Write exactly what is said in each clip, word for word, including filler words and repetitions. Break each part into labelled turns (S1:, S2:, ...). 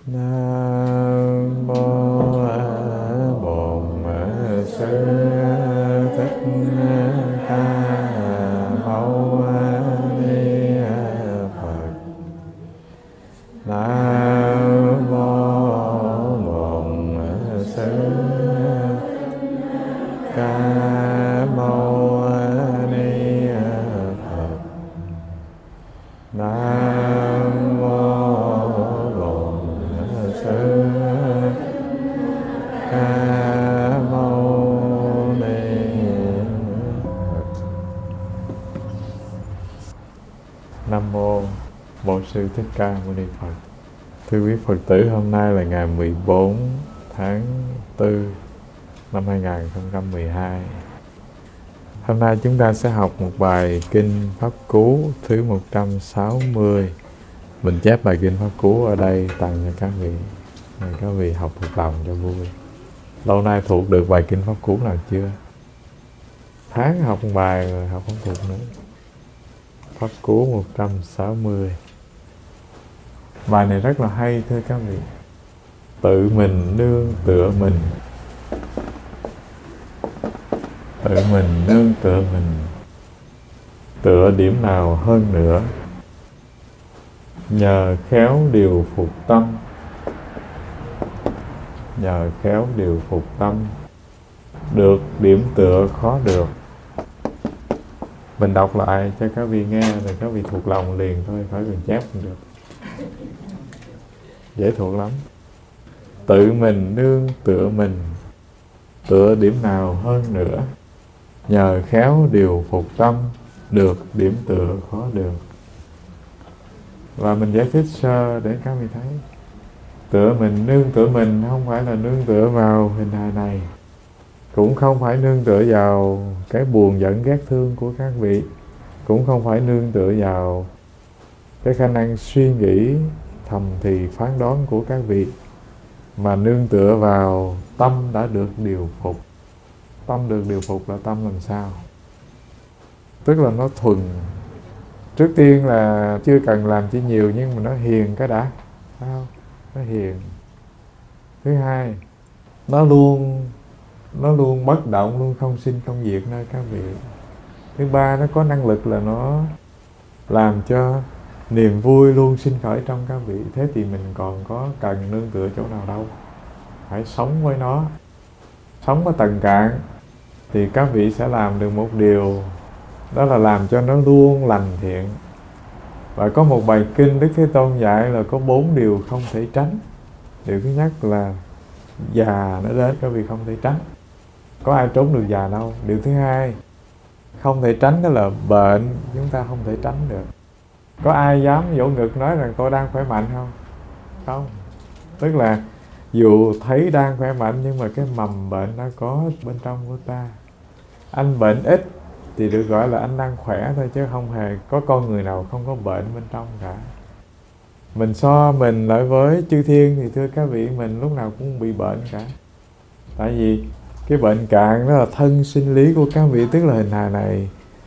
S1: Nam mô Bổn Sư Thích Ca Mâu Ni Phật. Nam mô Bổn Sư Ca Mâu Ni Phật. Nam mô Bổn Sư Ca Mâu Ni Phật. Nam mô Bổn Sư Thích Ca Mâu Ni Phật. Thưa quý Phật tử, hôm nay là ngày mười bốn tháng tư năm hai nghìn không trăm mười hai. Hôm nay chúng ta sẽ học một bài Kinh Pháp Cú thứ một trăm sáu mươi. Mình chép bài Kinh Pháp Cú ở đây tặng cho các vị, để các vị học thuộc lòng cho vui. Lâu nay thuộc được bài Kinh Pháp Cú nào chưa? Tháng học một bài rồi học không thuộc nữa. Pháp Cú một trăm sáu mươi. Bài này rất là hay thưa các vị. Tự mình nương tựa mình, tự mình nương tựa mình, tựa điểm nào hơn nữa, nhờ khéo điều phục tâm, nhờ khéo điều phục tâm, được điểm tựa khó được. Mình đọc lại cho các vị nghe rồi các vị thuộc lòng liền thôi, khỏi cần chép cũng được. Dễ thuộc lắm. Tự mình nương tựa mình, tựa điểm nào hơn nữa, nhờ khéo điều phục tâm, được điểm tựa khó được. Và mình giải thích sơ để các vị thấy. Tựa mình, nương tựa mình không phải là nương tựa vào hình hài này, cũng không phải nương tựa vào cái buồn giận ghét thương của các vị, cũng không phải nương tựa vào cái khả năng suy nghĩ thầm thì phán đoán của các vị, mà nương tựa vào tâm đã được điều phục. Tâm được điều phục là tâm làm sao? Tức là nó thuần. Trước tiên là chưa cần làm chi nhiều, nhưng mà nó hiền cái đã. Sao? Nó hiền. Thứ hai, nó luôn nó luôn bất động, luôn không sinh không diệt nơi các vị. Thứ ba, nó có năng lực là nó làm cho niềm vui luôn sinh khởi trong các vị. Thế thì mình còn có cần nương tựa chỗ nào đâu. Phải sống với nó. Sống với tầng cạn thì các vị sẽ làm được một điều, đó là làm cho nó luôn lành thiện. Và có một bài kinh Đức Thế Tôn dạy là có bốn điều không thể tránh. Điều thứ nhất là già nó đến, các vị không thể tránh. Có ai trốn được già đâu. Điều thứ hai, không thể tránh đó là bệnh, chúng ta không thể tránh được. Có ai dám vỗ ngực nói rằng tôi đang khỏe mạnh không? Không. Tức là dù thấy đang khỏe mạnh nhưng mà cái mầm bệnh nó có bên trong của ta. Anh bệnh ít thì được gọi là anh đang khỏe thôi, chứ không hề có con người nào không có bệnh bên trong cả. Mình so mình lại với chư thiên thì thưa các vị, mình lúc nào cũng bị bệnh cả. Tại vì cái bệnh cạn đó là thân sinh lý của các vị, tức là hình hài này.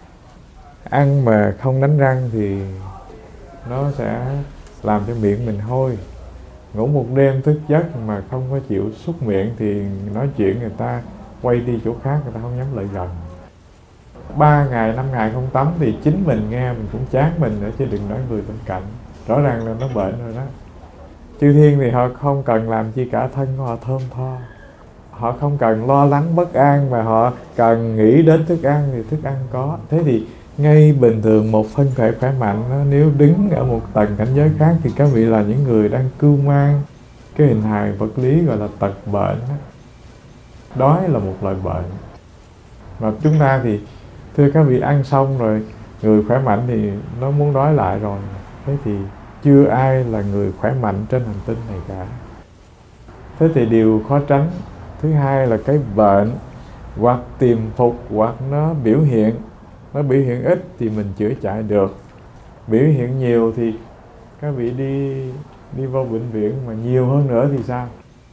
S1: Ăn mà không đánh răng thì nó sẽ làm cho miệng mình hôi. Ngủ một đêm thức giấc mà không có chịu súc miệng thì nói chuyện người ta quay đi chỗ khác, người ta không dám lại gần. Ba ngày, năm ngày không tắm thì chính mình nghe mình cũng chán mình nữa, chứ đừng nói người bên cạnh. Rõ ràng là nó bệnh rồi đó. Chư thiên thì họ không cần làm chi cả, thân của họ thơm tho. Họ không cần lo lắng bất an, mà họ cần nghĩ đến thức ăn thì thức ăn có. Thế thì ngay bình thường một thân thể khỏe mạnh đó, nếu đứng ở một tầng cảnh giới khác thì các vị là những người đang cưu mang cái hình hài vật lý gọi là tật bệnh đó. Đói là một loại bệnh. Mà chúng ta thì thưa các vị, ăn xong rồi người khỏe mạnh thì nó muốn đói lại rồi. Thế thì chưa ai là người khỏe mạnh trên hành tinh này cả. Thế thì điều khó tránh. Thứ hai là cái bệnh hoặc tiềm phục hoặc nó biểu hiện. Nó biểu hiện ít thì mình chữa chạy được. Biểu hiện nhiều thì các vị đi đi vô bệnh viện, mà nhiều hơn nữa thì sao?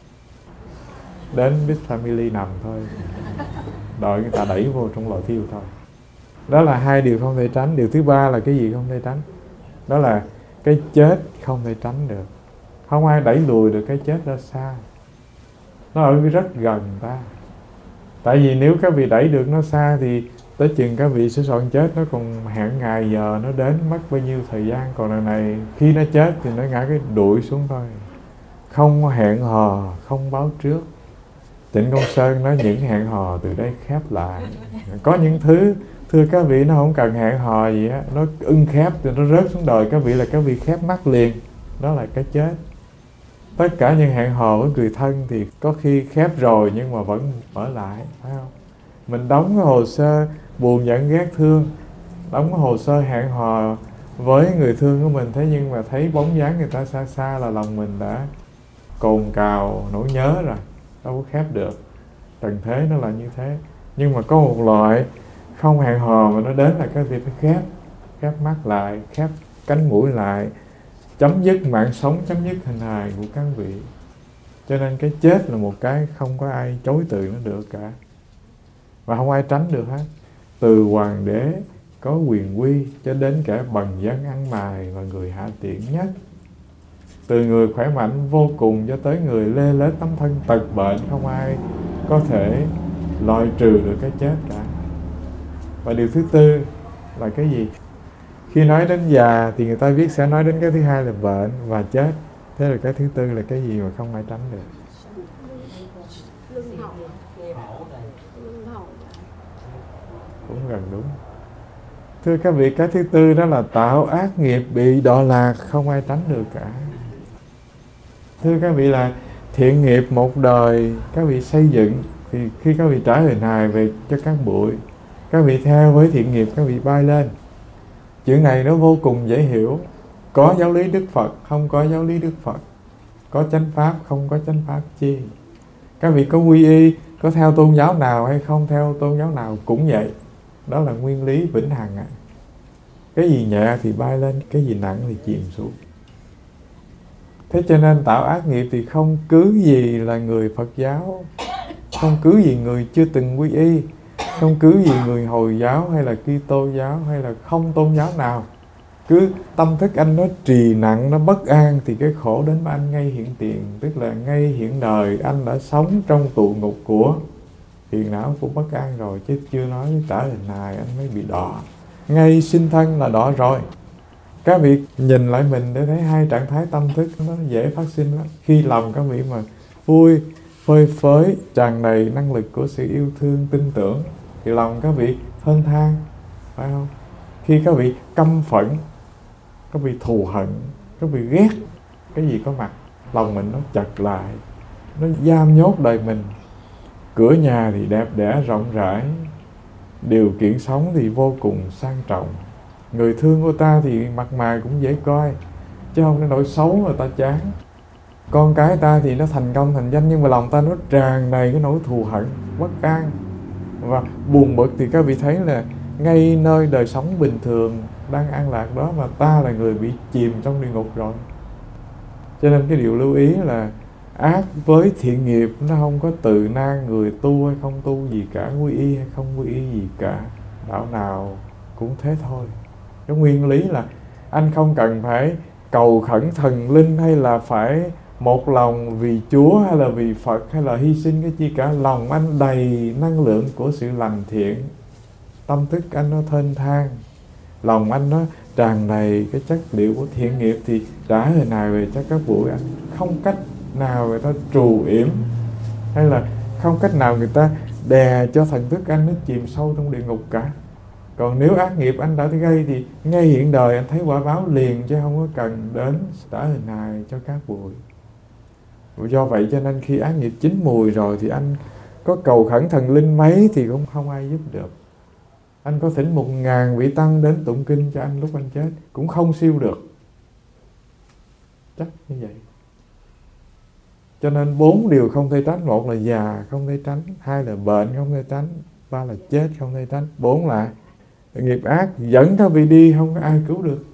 S1: Đến Big Family nằm thôi, đợi người ta đẩy vô trong lò thiêu thôi. Đó là hai điều không thể tránh. Điều thứ ba là cái gì không thể tránh? Đó là cái chết không thể tránh được. Không ai đẩy lùi được cái chết ra xa. Nó ở rất gần ta. Tại vì nếu các vị đẩy được nó xa thì tới chừng các vị sẽ soạn chết, nó còn hẹn ngày giờ nó đến, mất bao nhiêu thời gian. Còn lần này khi nó chết thì nó ngã cái đuổi xuống thôi, không hẹn hò, không báo trước. Tịnh Công Sơn nói những hẹn hò từ đây khép lại. Có những thứ thưa các vị nó không cần hẹn hò gì á, nó ưng khép thì nó rớt xuống đời các vị là các vị khép mắt liền, đó là cái chết. Tất cả những hẹn hò với người thân thì có khi khép rồi nhưng mà vẫn mở lại, phải không? Mình đóng cái hồ sơ buồn giận ghét thương, đóng cái hồ sơ hẹn hò với người thương của mình, thế nhưng mà thấy bóng dáng người ta xa xa là lòng mình đã cồn cào nỗi nhớ rồi, đâu có khép được. Trần thế nó là như thế. Nhưng mà có một loại không hẹn hò mà nó đến là các vị phải khép, khép mắt lại, khép cánh mũi lại, chấm dứt mạng sống, chấm dứt hình hài của các vị. Cho nên cái chết là một cái không có ai chối từ nó được cả, và không ai tránh được hết. Từ hoàng đế có quyền quy cho đến kẻ bần dân ăn mài và người hạ tiện nhất, từ người khỏe mạnh vô cùng cho tới người lê lết tấm thân tật bệnh, không ai có thể loại trừ được cái chết cả. Và điều thứ tư là cái gì? Khi nói đến già thì người ta biết sẽ nói đến cái thứ hai là bệnh và chết. Thế rồi cái thứ tư là cái gì mà không ai tránh được? Cũng gần đúng. Thưa các vị, cái thứ tư đó là tạo ác nghiệp bị đọa lạc, không ai tránh được cả. Thưa các vị, là thiện nghiệp một đời các vị xây dựng, thì khi các vị trả hình hài về cho các bụi, các vị theo với thiện nghiệp các vị bay lên. Chuyện này nó vô cùng dễ hiểu. Có giáo lý Đức Phật, không có giáo lý Đức Phật. Có chánh pháp, không có chánh pháp chi. Các vị có quy y, có theo tôn giáo nào hay không theo tôn giáo nào cũng vậy. Đó là nguyên lý vĩnh hằng ạ. Cái gì nhẹ thì bay lên, cái gì nặng thì chìm xuống. Thế cho nên tạo ác nghiệp thì không cứ gì là người Phật giáo, không cứ gì người chưa từng quy y, không cứ gì người Hồi giáo hay là Kitô giáo hay là không tôn giáo nào. Cứ tâm thức anh nó trì nặng, nó bất an thì cái khổ đến với anh ngay hiện tiền. Tức là ngay hiện đời anh đã sống trong tù ngục của phiền não của bất an rồi, chứ chưa nói trả hình hài anh mới bị đọa. Ngay sinh thân là đọa rồi. Các vị nhìn lại mình để thấy hai trạng thái tâm thức nó dễ phát sinh lắm. Khi lòng các vị mà vui, phơi phới, tràn đầy năng lực của sự yêu thương, tin tưởng, thì lòng các vị thênh thang, phải không? Khi các vị căm phẫn, các vị thù hận, các vị ghét cái gì có mặt, lòng mình nó chật lại, nó giam nhốt đời mình. Cửa nhà thì đẹp đẽ rộng rãi, điều kiện sống thì vô cùng sang trọng, người thương của ta thì mặt mày cũng dễ coi, chứ không cái nỗi xấu mà ta chán. Con cái ta thì nó thành công thành danh, nhưng mà lòng ta nó tràn đầy cái nỗi thù hận, bất an và buồn bực. Thì các vị thấy là ngay nơi đời sống bình thường đang an lạc đó mà ta là người bị chìm trong địa ngục rồi. Cho nên cái điều lưu ý là ác với thiện nghiệp nó không có từ nan người tu hay không tu gì cả, quy y hay không quy y gì cả, đạo nào cũng thế thôi. Cái nguyên lý là anh không cần phải cầu khẩn thần linh hay là phải một lòng vì Chúa hay là vì Phật hay là hy sinh cái chi cả. Lòng anh đầy năng lượng của sự lành thiện, tâm thức anh nó thênh thang, lòng anh nó tràn đầy cái chất liệu của thiện nghiệp, thì trả hình hài về cho các bụi anh. Không cách nào người ta trù yểm, hay là không cách nào người ta đè cho thần thức anh nó chìm sâu trong địa ngục cả. Còn nếu ác nghiệp anh đã gây thì ngay hiện đời anh thấy quả báo liền, chứ không có cần đến trả hình hài cho các bụi. Do vậy cho nên khi ác nghiệp chín mùi rồi thì anh có cầu khẩn thần linh mấy thì cũng không ai giúp được. Anh có thỉnh một ngàn vị tăng đến tụng kinh cho anh lúc anh chết cũng không siêu được. Chắc như vậy. Cho nên bốn điều không thể tránh. Một là già không thể tránh, hai là bệnh không thể tránh, ba là chết không thể tránh, bốn là nghiệp ác dẫn các vị đi không có ai cứu được.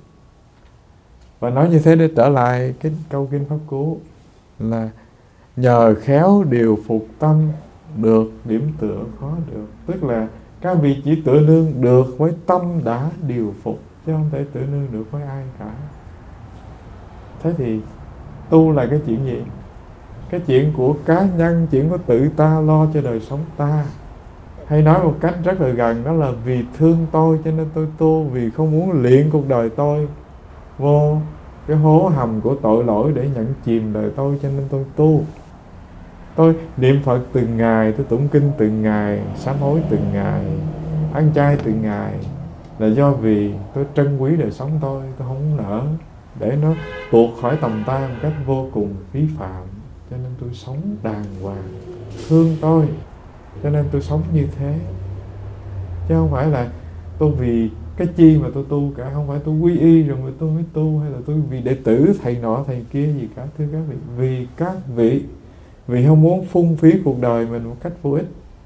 S1: Và nói như thế để trở lại cái câu kinh Pháp Cú là nhờ khéo điều phục tâm, được điểm tựa khó được. Tức là các vị chỉ tựa nương được với tâm đã điều phục, chứ không thể tựa nương được với ai cả. Thế thì Tu là cái chuyện gì? Cái chuyện của cá nhân, chuyện của tự ta lo cho đời sống ta. Hay nói một cách rất là gần, đó là vì thương tôi cho nên tôi tu, vì không muốn luyện cuộc đời tôi vô cái hố hầm của tội lỗi để nhận chìm đời tôi cho nên tôi tu. Tôi niệm Phật từng ngày, tôi tụng kinh từng ngày, sám hối từng ngày, ăn chay từng ngày, là do vì tôi trân quý đời sống tôi. Tôi không nỡ để nó tuột khỏi tầm tay một cách vô cùng phí phạm, cho nên tôi sống đàng hoàng. Thương tôi cho nên tôi sống như thế, chứ không phải là tôi vì cái chi mà tôi tu cả. Không phải tôi quy y rồi mà tôi mới tu, hay là tôi vì đệ tử thầy nọ thầy kia gì cả. Thưa các vị, vì các vị vì không muốn phung phí cuộc đời mình một cách vô ích.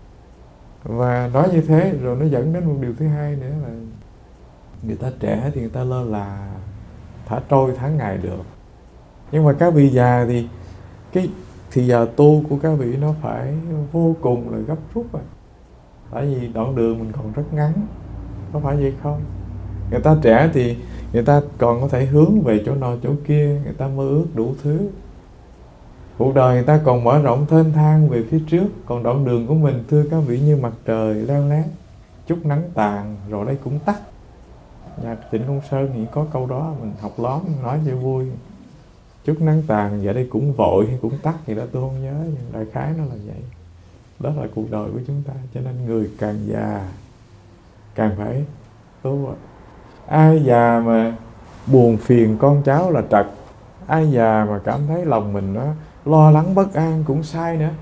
S1: Và nói như thế rồi nó dẫn đến một điều thứ hai nữa là người ta trẻ thì người ta lơ là thả trôi tháng ngày được, nhưng mà các vị già thì cái thì giờ tu của các vị nó phải vô cùng là gấp rút rồi. Tại vì đoạn đường mình còn rất ngắn, có phải vậy không? Người ta trẻ thì người ta còn có thể hướng về chỗ nọ chỗ kia, người ta mơ ước đủ thứ. Cuộc đời người ta còn mở rộng thênh thang về phía trước. Còn đoạn đường của mình, thưa các vị, như mặt trời leo lét, chút nắng tàn rồi đây cũng tắt. Nhạc Trịnh Công Sơn nghĩ có câu đó, mình học lóm nói cho vui. Chút nắng tàn vậy đây cũng vội hay cũng tắt gì đó tôi không nhớ, nhưng đại khái nó là vậy. Đó là cuộc đời của chúng ta. Cho nên người càng già càng phải tu. Ai già mà buồn phiền con cháu là trật. Ai già mà cảm thấy lòng mình nó lo lắng bất an cũng sai nữa.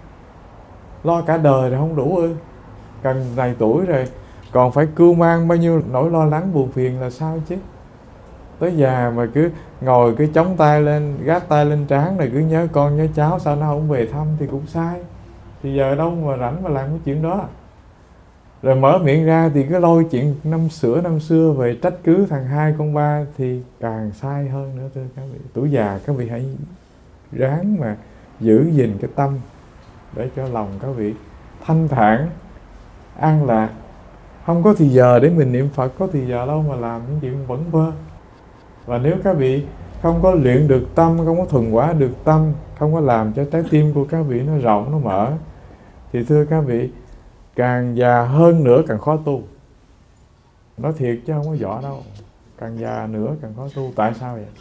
S1: Lo cả đời rồi không đủ ư? Cần này tuổi rồi còn phải cưu mang bao nhiêu nỗi lo lắng buồn phiền là sao chứ? Tới già mà cứ ngồi cứ chống tay lên, gác tay lên trán rồi cứ nhớ con nhớ cháu, sao nó không về thăm thì cũng sai. Thì giờ đâu mà rảnh mà làm cái chuyện đó. Rồi mở miệng ra thì cứ lôi chuyện năm xưa năm xưa về trách cứ thằng hai con ba thì càng sai hơn nữa. Thưa các vị, tuổi già các vị hãy ráng mà giữ gìn cái tâm để cho lòng các vị thanh thản, an lạc. Không có thì giờ để mình niệm Phật, có thì giờ đâu mà làm những chuyện vẩn vơ. Và nếu các vị không có luyện được tâm, không có thuần hóa được tâm, không có làm cho trái tim của các vị nó rộng, nó mở, thì thưa các vị, càng già hơn nữa càng khó tu. Nói thiệt chứ không có võ đâu. Càng già nữa càng khó tu. Tại sao vậy?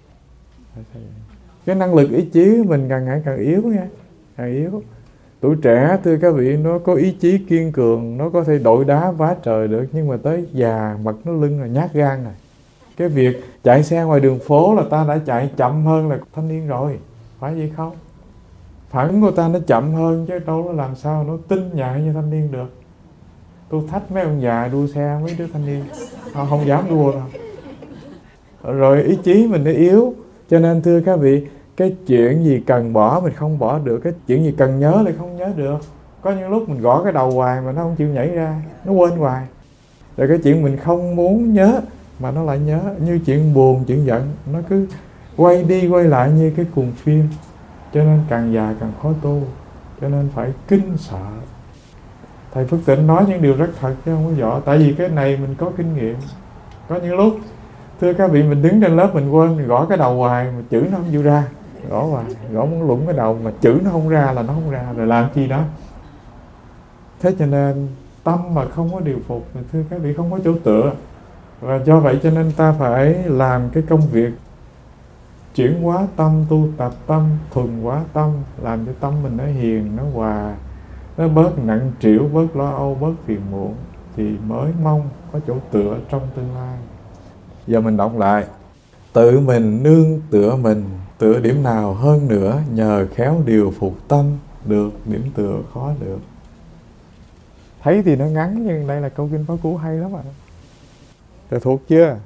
S1: Tại sao vậy? Cái năng lực ý chí mình càng ngày càng yếu nha. Càng yếu. Tuổi trẻ thưa các vị, nó có ý chí kiên cường, nó có thể đội đá vá trời được. Nhưng mà tới già mặt nó lưng là nhát gan rồi. Cái việc chạy xe ngoài đường phố là ta đã chạy chậm hơn là thanh niên rồi. Phải vậy không? Phản ứng của ta nó chậm hơn chứ đâu nó làm sao nó tinh nhạy như thanh niên được. Tôi thách mấy ông già đua xe, mấy đứa thanh niên họ không dám đua đâu. Rồi ý chí mình nó yếu. Cho nên thưa các vị, cái chuyện gì cần bỏ mình không bỏ được, cái chuyện gì cần nhớ lại không nhớ được. Có những lúc mình gõ cái đầu hoài mà nó không chịu nhảy ra, nó quên hoài. Rồi cái chuyện mình không muốn nhớ mà nó lại nhớ. Như chuyện buồn, chuyện giận, nó cứ quay đi quay lại như cái cuồng phim. Cho nên càng già càng khó tu. Cho nên phải kinh sợ. Thầy Phước Tịnh nói những điều rất thật chứ không có dọ. Tại vì cái này mình có kinh nghiệm. Có những lúc thưa các vị, mình đứng trên lớp mình quên, mình gõ cái đầu hoài mà chữ nó không chịu ra. Gõ hoài, gõ muốn lũng cái đầu mà chữ nó không ra là nó không ra. Rồi làm chi đó. Thế cho nên tâm mà không có điều phục, thưa các vị, không có chỗ tựa. Và do vậy cho nên ta phải làm cái công việc chuyển hóa tâm, tu tập tâm, thuần hóa tâm, làm cho tâm mình nó hiền, nó hòa, nó bớt nặng trĩu, bớt lo âu, bớt phiền muộn, thì mới mong có chỗ tựa trong tương lai. Giờ mình đọc lại. Tự mình nương tựa mình, tựa điểm nào hơn nữa, nhờ khéo điều phục tâm, được điểm tựa khó được. Thấy thì nó ngắn nhưng đây là câu kinh Pháp Cú hay lắm ạ. Rồi thuộc chưa?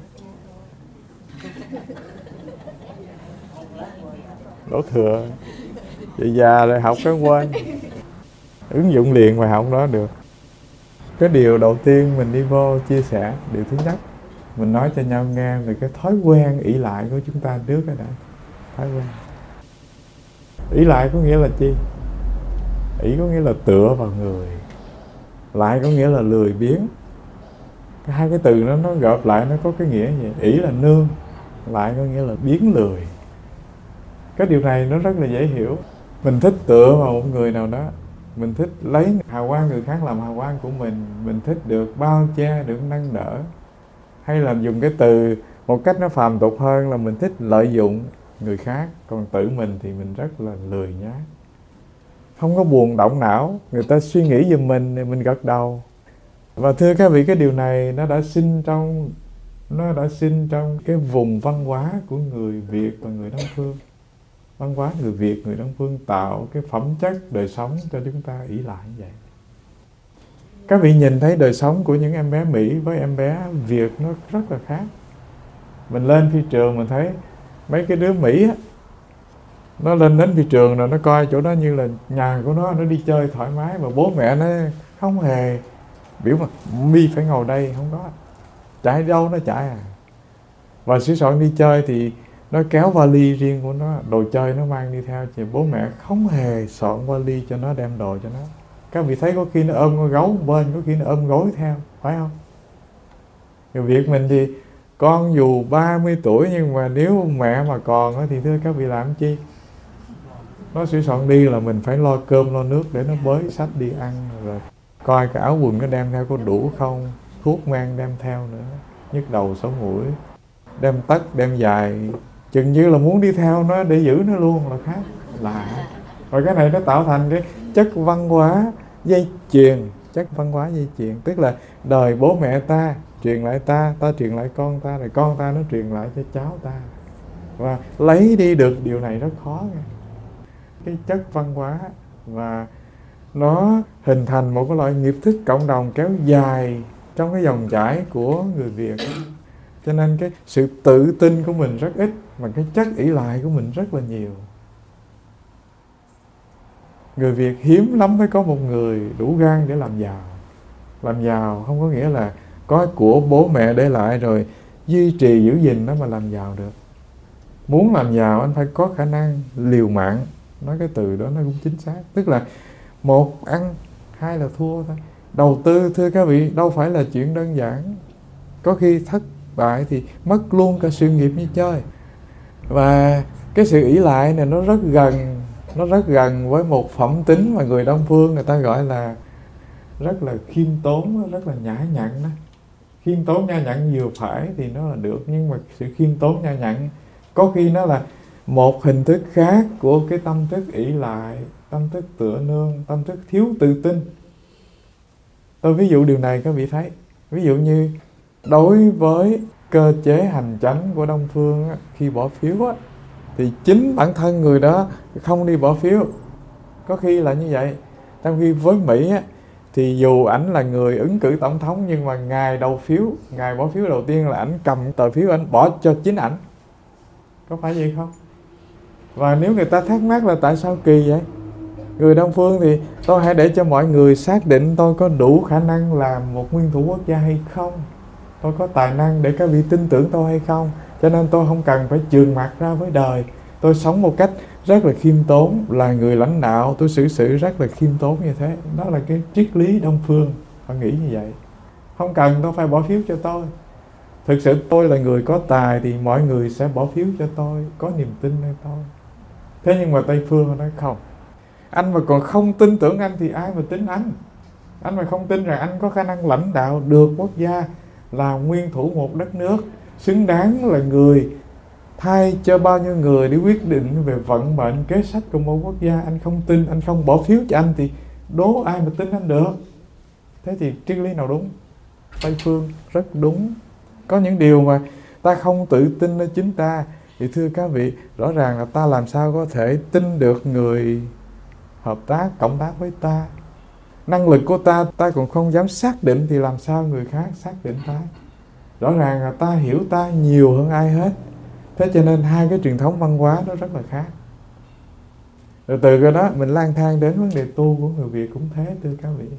S1: Đổ thừa. Vậy già rồi học cái quên. Ứng dụng liền bài học đó được. Cái điều đầu tiên mình đi vô chia sẻ, điều thứ nhất, mình nói cho nhau nghe về cái thói quen ỷ lại của chúng ta trước cái đã. Thói quen. Ỷ lại có nghĩa là chi? Ỷ có nghĩa là tựa vào người. Lại có nghĩa là lười biếng. Cái hai cái từ đó nó gộp lại nó có cái nghĩa gì? Ỷ là nương, lại có nghĩa là biếng lười. Cái điều này nó rất là dễ hiểu. Mình thích tựa vào một người nào đó, mình thích lấy hào quang người khác làm hào quang của mình, mình thích được bao che, được nâng đỡ. Hay là dùng cái từ một cách nó phàm tục hơn là mình thích lợi dụng người khác, còn tự mình thì mình rất là lười nhác, không có buồn động não, người ta suy nghĩ giùm mình thì mình gật đầu. Và thưa các vị, cái điều này nó đã sinh trong nó đã sinh trong cái vùng văn hóa của người Việt và người Đông phương. Văn hóa người Việt, người Đông phương tạo cái phẩm chất đời sống cho chúng ta ỷ lại như vậy. Các vị nhìn thấy đời sống của những em bé Mỹ với em bé Việt nó rất là khác. Mình lên phi trường mình thấy mấy cái đứa Mỹ á, nó lên đến phi trường rồi nó coi chỗ đó như là nhà của nó, nó đi chơi thoải mái, mà bố mẹ nó không hề biểu mà mi phải ngồi đây, không có, chạy đâu nó chạy à. Và sửa soạn đi chơi thì nó kéo vali riêng của nó, đồ chơi nó mang đi theo, thì bố mẹ không hề soạn vali cho nó đem đồ cho nó. Các vị thấy có khi nó ôm con gấu bên, có khi nó ôm gối theo, phải không? Người Việt mình thì con dù ba mươi tuổi nhưng mà nếu mẹ mà còn thì thưa các vị làm chi? Nó sửa soạn đi là mình phải lo cơm lo nước để nó bới xách đi ăn, rồi coi cái áo quần nó đem theo có đủ không, thuốc men đem theo nữa, nhức đầu sổ mũi, đem tất đem dài, chừng như là muốn đi theo nó để giữ nó luôn là khác lạ. Rồi cái này nó tạo thành cái chất văn hóa dây chuyền, chất văn hóa dây chuyền, tức là đời bố mẹ ta truyền lại ta, ta truyền lại con ta, rồi con ta nó truyền lại cho cháu ta. Và lấy đi được điều này rất khó nghe. Cái chất văn hóa, và nó hình thành một cái loại nghiệp thức cộng đồng kéo dài trong cái dòng chảy của người Việt. Cho nên cái sự tự tin của mình rất ít, mà cái chất ỷ lại của mình rất là nhiều. Người Việt hiếm lắm mới có một người đủ gan để làm giàu. Làm giàu không có nghĩa là có của bố mẹ để lại rồi duy trì giữ gìn nó mà làm giàu được. Muốn làm giàu anh phải có khả năng liều mạng. Nói cái từ đó nó cũng chính xác. Tức là một ăn, hai là thua thôi. Đầu tư thưa các vị đâu phải là chuyện đơn giản. Có khi thất bại thì mất luôn cả sự nghiệp như chơi. Và cái sự ỷ lại này nó rất gần, nó rất gần với một phẩm tính mà người Đông phương người ta gọi là rất là khiêm tốn, rất là nhã nhặn đó. Khiêm tốn nhã nhặn vừa phải thì nó là được, nhưng mà sự khiêm tốn nhã nhặn có khi nó là một hình thức khác của cái tâm thức ỷ lại, tâm thức tựa nương, tâm thức thiếu tự tin. Tôi ví dụ điều này các vị thấy. Ví dụ như đối với cơ chế hành chánh của Đông phương á, khi bỏ phiếu á, thì chính bản thân người đó không đi bỏ phiếu. Có khi là như vậy. Trong khi với Mỹ á, thì dù ảnh là người ứng cử tổng thống, nhưng mà ngày đầu phiếu, ngày bỏ phiếu đầu tiên là ảnh cầm tờ phiếu ảnh bỏ cho chính ảnh. Có phải vậy không? Và nếu người ta thắc mắc là tại sao kỳ vậy? Người Đông phương thì tôi hãy để cho mọi người xác định tôi có đủ khả năng làm một nguyên thủ quốc gia hay không, tôi có tài năng để các vị tin tưởng tôi hay không. Cho nên tôi không cần phải trường mặt ra với đời. Tôi sống một cách rất là khiêm tốn, là người lãnh đạo, tôi xử sự rất là khiêm tốn như thế. Đó là cái triết lý Đông phương, họ nghĩ như vậy. Không cần tôi phải bỏ phiếu cho tôi. Thực sự tôi là người có tài thì mọi người sẽ bỏ phiếu cho tôi, có niềm tin nơi tôi. Thế nhưng mà Tây phương nói không. Anh mà còn không tin tưởng anh thì ai mà tin anh? Anh mà không tin rằng anh có khả năng lãnh đạo được quốc gia, là nguyên thủ một đất nước, xứng đáng là người thay cho bao nhiêu người để quyết định về vận mệnh kế sách của một quốc gia. Anh không tin, anh không bỏ phiếu cho anh thì đố ai mà tin anh được? Thế thì triết lý nào đúng? Tây phương rất đúng. Có những điều mà ta không tự tin ở chính ta thì thưa các vị, rõ ràng là ta làm sao có thể tin được người hợp tác, cộng tác với ta. Năng lực của ta, ta còn không dám xác định thì làm sao người khác xác định ta? Rõ ràng là ta hiểu ta nhiều hơn ai hết. Thế cho nên hai cái truyền thống văn hóa nó rất là khác. Rồi từ cái đó mình lang thang đến vấn đề tu của người Việt cũng thế thưa các vị.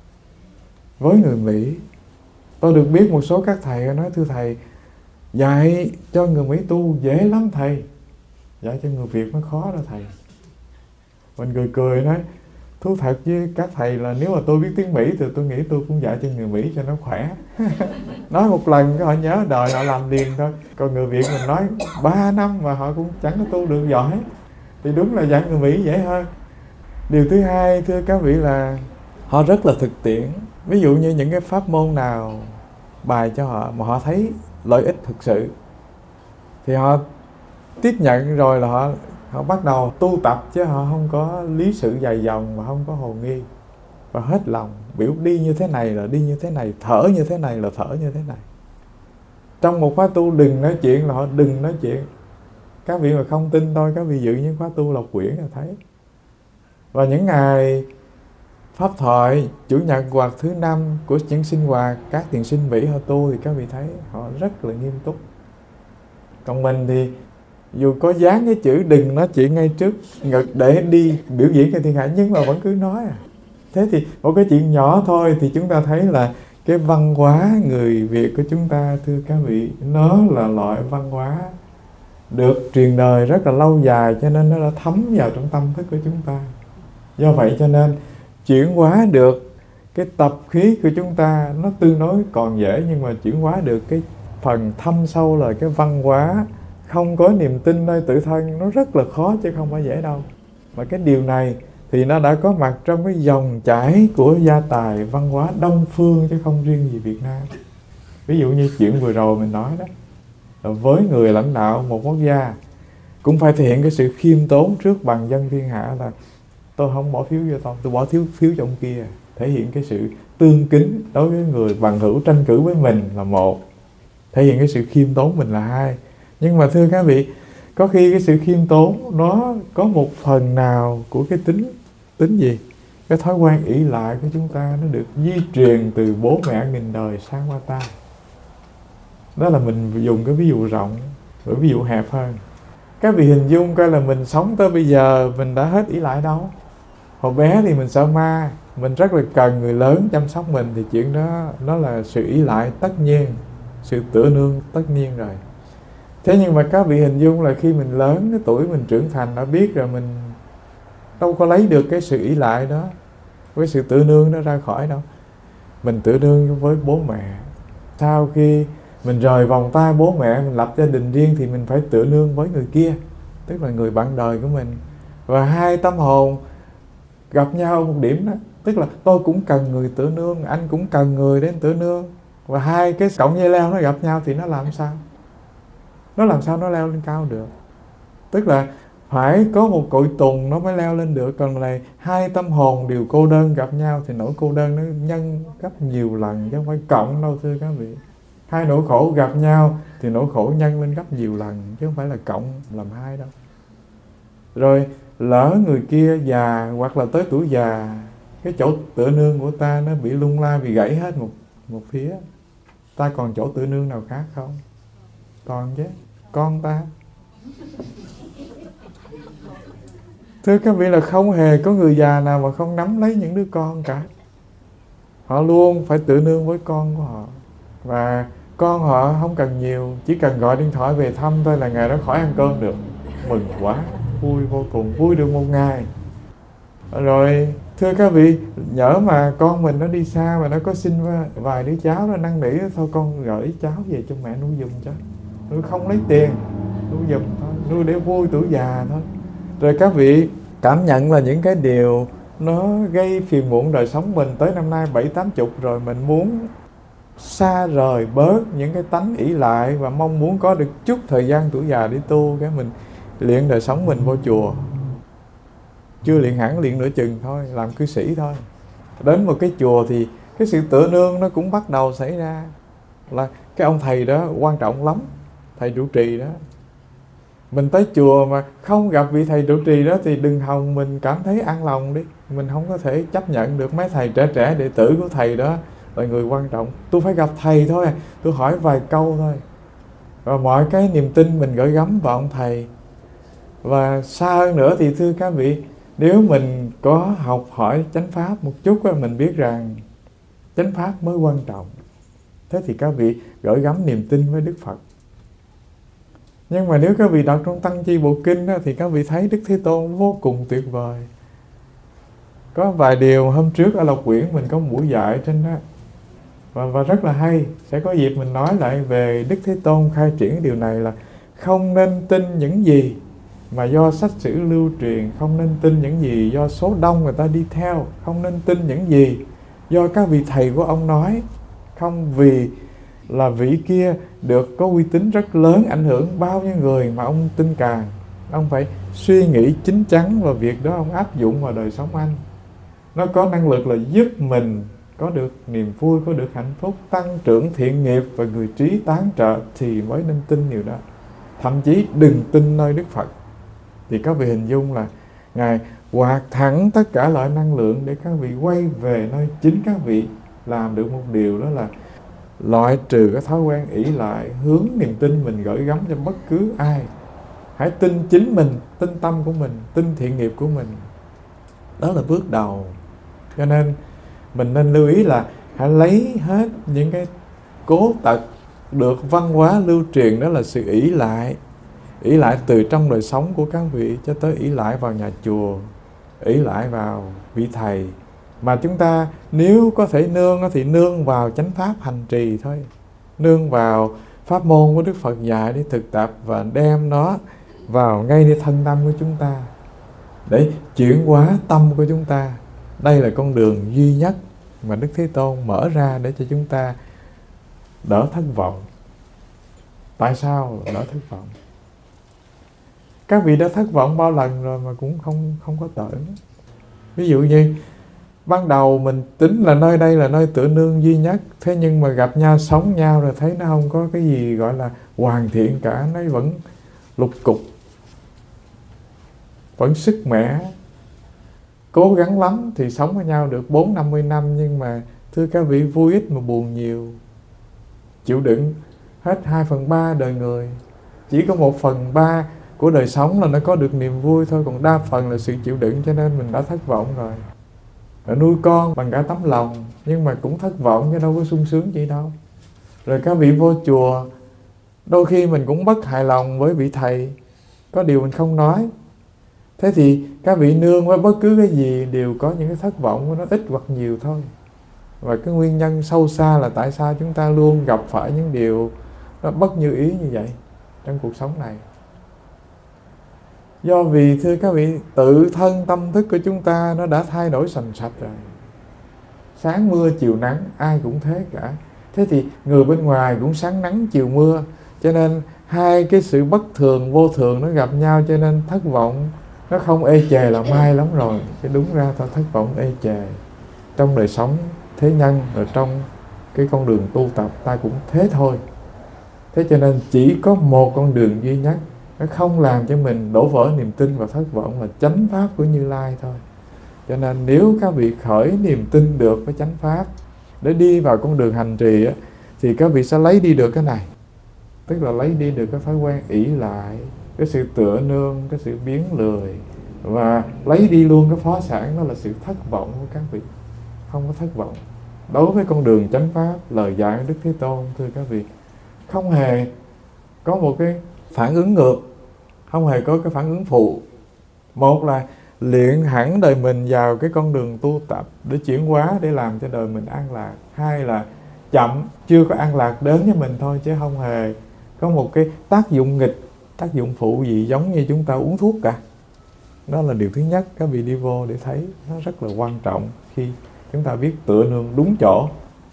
S1: Với người Mỹ, tôi được biết một số các thầy nói thưa thầy, dạy cho người Mỹ tu dễ lắm thầy, dạy cho người Việt nó khó đó thầy. Mình cười cười nói, thú thật với các thầy là nếu mà tôi biết tiếng Mỹ thì tôi nghĩ tôi cũng dạy cho người Mỹ cho nó khỏe. Nói một lần cái họ nhớ đời họ làm liền thôi. Còn người Việt mình nói ba năm mà họ cũng chẳng có tu được giỏi. thì đúng là dạy người Mỹ dễ hơn. Điều thứ hai thưa các vị là họ rất là thực tiễn. Ví dụ như những cái pháp môn nào bài cho họ mà họ thấy lợi ích thực sự thì họ tiếp nhận rồi là họ họ bắt đầu tu tập, chứ họ không có lý sự dài dòng và không có hồ nghi, và hết lòng. Biểu đi như thế này là đi như thế này, thở như thế này là thở như thế này. Trong một khóa tu đừng nói chuyện là họ đừng nói chuyện. Các vị mà không tin thôi, các vị dự những khóa tu Lộc Quyển là thấy. Và những ngày pháp thoại chủ nhật hoặc thứ năm của những sinh hoạt các thiền sinh Mỹ họ tu thì các vị thấy họ rất là nghiêm túc. Còn mình thì dù có dán cái chữ đừng nói chuyện ngay trước ngực để đi biểu diễn cho thiên hạ, nhưng mà vẫn cứ nói à. Thế thì một cái chuyện nhỏ thôi thì chúng ta thấy là cái văn hóa người Việt của chúng ta thưa các vị, nó là loại văn hóa được truyền đời rất là lâu dài, cho nên nó đã thấm vào trong tâm thức của chúng ta. Do vậy cho nên chuyển hóa được cái tập khí của chúng ta nó tương đối còn dễ, nhưng mà chuyển hóa được cái phần thâm sâu là cái văn hóa không có niềm tin nơi tự thân nó rất là khó, chứ không phải dễ đâu. Mà cái điều này thì nó đã có mặt trong cái dòng chảy của gia tài văn hóa Đông Phương, chứ không riêng gì Việt Nam. Ví dụ như chuyện vừa rồi mình nói đó, là với người lãnh đạo một quốc gia cũng phải thể hiện cái sự khiêm tốn trước bằng dân thiên hạ, là tôi không bỏ phiếu cho tôi, tôi bỏ phiếu phiếu cho ông kia. Thể hiện cái sự tương kính đối với người bằng hữu tranh cử với mình là một, thể hiện cái sự khiêm tốn mình là hai. Nhưng mà thưa các vị, có khi cái sự khiêm tốn nó có một phần nào của cái tính tính gì? Cái thói quen ỷ lại của chúng ta nó được di truyền từ bố mẹ nghìn đời sang qua ta. Đó là mình dùng cái ví dụ rộng, rồi ví dụ hẹp hơn. Các vị hình dung coi là mình sống tới bây giờ mình đã hết ỷ lại đâu. Hồi bé thì mình sợ ma, mình rất là cần người lớn chăm sóc mình, thì chuyện đó nó là sự ỷ lại tất nhiên, sự tựa nương tất nhiên rồi. Thế nhưng mà các vị hình dung là khi mình lớn, cái tuổi mình trưởng thành đã biết rồi, mình đâu có lấy được cái sự ỷ lại đó, cái sự tựa nương đó ra khỏi đâu. Mình tựa nương với bố mẹ. Sau khi mình rời vòng tay bố mẹ, mình lập gia đình riêng thì mình phải tựa nương với người kia, tức là người bạn đời của mình. Và hai tâm hồn gặp nhau một điểm đó, tức là tôi cũng cần người tựa nương, anh cũng cần người đến tựa nương. Và hai cái cọng dây leo nó gặp nhau thì nó làm sao? Nó làm sao nó leo lên cao được? Tức là phải có một cội tùng nó mới leo lên được. Còn này hai tâm hồn đều cô đơn gặp nhau thì nỗi cô đơn nó nhân gấp nhiều lần, chứ không phải cộng đâu thưa các vị. Hai nỗi khổ gặp nhau thì nỗi khổ nhân lên gấp nhiều lần, chứ không phải là cộng làm hai đâu. Rồi lỡ người kia già hoặc là tới tuổi già, cái chỗ tựa nương của ta nó bị lung lay, bị gãy hết một, một phía, ta còn chỗ tựa nương nào khác không? Còn chứ, con ta. Thưa các vị, là không hề có người già nào mà không nắm lấy những đứa con cả. Họ luôn phải tựa nương với con của họ. Và con họ không cần nhiều, chỉ cần gọi điện thoại về thăm thôi là ngày đó khỏi ăn cơm được. Mừng quá, vui vô cùng, vui được một ngày. Rồi thưa các vị, nhỡ mà con mình nó đi xa mà nó có xin vài đứa cháu, nó năn nỉ, thôi con gửi cháu về cho mẹ nuôi giùm cho. Nuôi không lấy tiền, nuôi giùm thôi, nuôi để vui tuổi già thôi. Rồi các vị cảm nhận là những cái điều nó gây phiền muộn đời sống mình tới năm nay bảy tám chục rồi, mình muốn xa rời bớt những cái tánh ỷ lại và mong muốn có được chút thời gian tuổi già để tu, cái mình luyện đời sống mình vô chùa. Chưa luyện hẳn, luyện nửa chừng thôi, làm cư sĩ thôi. Đến một cái chùa thì cái sự tựa nương nó cũng bắt đầu xảy ra. Là cái ông thầy đó quan trọng lắm, thầy trụ trì đó. Mình tới chùa mà không gặp vị thầy trụ trì đó thì đừng hòng mình cảm thấy an lòng đi. Mình không có thể chấp nhận được mấy thầy trẻ trẻ đệ tử của thầy đó là người quan trọng. Tôi phải gặp thầy thôi, tôi hỏi vài câu thôi. Và mọi cái niềm tin mình gửi gắm vào ông thầy. Và xa hơn nữa thì thưa các vị, nếu mình có học hỏi chánh pháp một chút, mình biết rằng chánh pháp mới quan trọng. Thế thì các vị gửi gắm niềm tin với Đức Phật. Nhưng mà nếu các vị đọc trong Tăng Chi Bộ Kinh đó, thì các vị thấy Đức Thế Tôn vô cùng tuyệt vời. Có vài điều hôm trước ở Lộc Quyển mình có buổi dạy trên đó, và, và rất là hay. Sẽ có dịp mình nói lại về Đức Thế Tôn khai triển điều này là không nên tin những gì mà do sách sử lưu truyền, không nên tin những gì do số đông người ta đi theo, không nên tin những gì do các vị thầy của ông nói, không vì là vị kia được có uy tín rất lớn, ảnh hưởng bao nhiêu người mà ông tin càng. Ông phải suy nghĩ chín chắn vào việc đó, ông áp dụng vào đời sống anh. Nó có năng lực là giúp mình có được niềm vui, có được hạnh phúc, tăng trưởng thiện nghiệp và người trí tán trợ thì mới nên tin điều đó. Thậm chí đừng tin nơi Đức Phật. Thì các vị hình dung là Ngài quạt thẳng tất cả loại năng lượng để các vị quay về nơi chính các vị làm được một điều, đó là loại trừ cái thói quen ỷ lại, hướng niềm tin mình gửi gắm cho bất cứ ai. Hãy tin chính mình, tin tâm của mình, tin thiện nghiệp của mình. Đó là bước đầu. Cho nên mình nên lưu ý là hãy lấy hết những cái cố tật được văn hóa lưu truyền, đó là sự ỷ lại. ỷ lại từ trong đời sống của các vị cho tới ỷ lại vào nhà chùa, ỷ lại vào vị thầy. Mà chúng ta nếu có thể nương thì nương vào chánh pháp hành trì thôi, nương vào pháp môn của Đức Phật dạy để thực tập và đem nó vào ngayในthân tâm của chúng ta để chuyển hóa tâm của chúng ta. Đây là con đường duy nhất mà Đức Thế Tôn mở ra để cho chúng ta đỡ thất vọng. Tại sao đỡ thất vọng? Các vị đã thất vọng bao lần rồi mà cũng không không có tởn. Ví dụ như ban đầu mình tính là nơi đây là nơi tựa nương duy nhất, thế nhưng mà gặp nhau, sống nhau rồi thấy nó không có cái gì gọi là hoàn thiện cả, nó vẫn lục cục, vẫn sức mẻ, cố gắng lắm thì sống với nhau được bốn năm mươi năm, nhưng mà thưa các vị, vui ít mà buồn nhiều. Chịu đựng hết hai phần ba đời người, chỉ có một phần ba của đời sống là nó có được niềm vui thôi, còn đa phần là sự chịu đựng, cho nên mình đã thất vọng rồi. Rồi nuôi con bằng cả tấm lòng, nhưng mà cũng thất vọng chứ đâu có sung sướng gì đâu. Rồi các vị vô chùa, đôi khi mình cũng bất hài lòng với vị thầy, có điều mình không nói. Thế thì các vị nương với bất cứ cái gì đều có những cái thất vọng của nó ít hoặc nhiều thôi. Và cái nguyên nhân sâu xa là tại sao chúng ta luôn gặp phải những điều nó bất như ý như vậy trong cuộc sống này. Do vì thưa các vị, tự thân tâm thức của chúng ta nó đã thay đổi sành sạch rồi. Sáng mưa chiều nắng, ai cũng thế cả. Thế thì người bên ngoài cũng sáng nắng chiều mưa, cho nên hai cái sự bất thường vô thường nó gặp nhau, cho nên thất vọng nó không ê chề là may lắm rồi. Cái đúng ra thôi, thất vọng ê chề trong đời sống thế nhân, ở trong cái con đường tu tập ta cũng thế thôi. Thế cho nên chỉ có một con đường duy nhất, nó không làm cho mình đổ vỡ niềm tin và thất vọng, là chánh pháp của Như Lai thôi. Cho nên nếu các vị khởi niềm tin được với chánh pháp để đi vào con đường hành trì á, thì các vị sẽ lấy đi được cái này. Tức là lấy đi được cái thói quen ỷ lại, cái sự tựa nương, cái sự biến lười, và lấy đi luôn cái phó sản, đó là sự thất vọng của các vị. Không có thất vọng đối với con đường chánh pháp, lời dạy của Đức Thế Tôn. Thưa các vị, không hề có một cái phản ứng ngược, không hề có cái phản ứng phụ. Một là luyện hẳn đời mình vào cái con đường tu tập để chuyển hóa, để làm cho đời mình an lạc. Hai là chậm, chưa có an lạc đến với mình thôi, chứ không hề có một cái tác dụng nghịch, tác dụng phụ gì giống như chúng ta uống thuốc cả. Đó là điều thứ nhất, các vị đi vô để thấy nó rất là quan trọng khi chúng ta biết tựa nương đúng chỗ.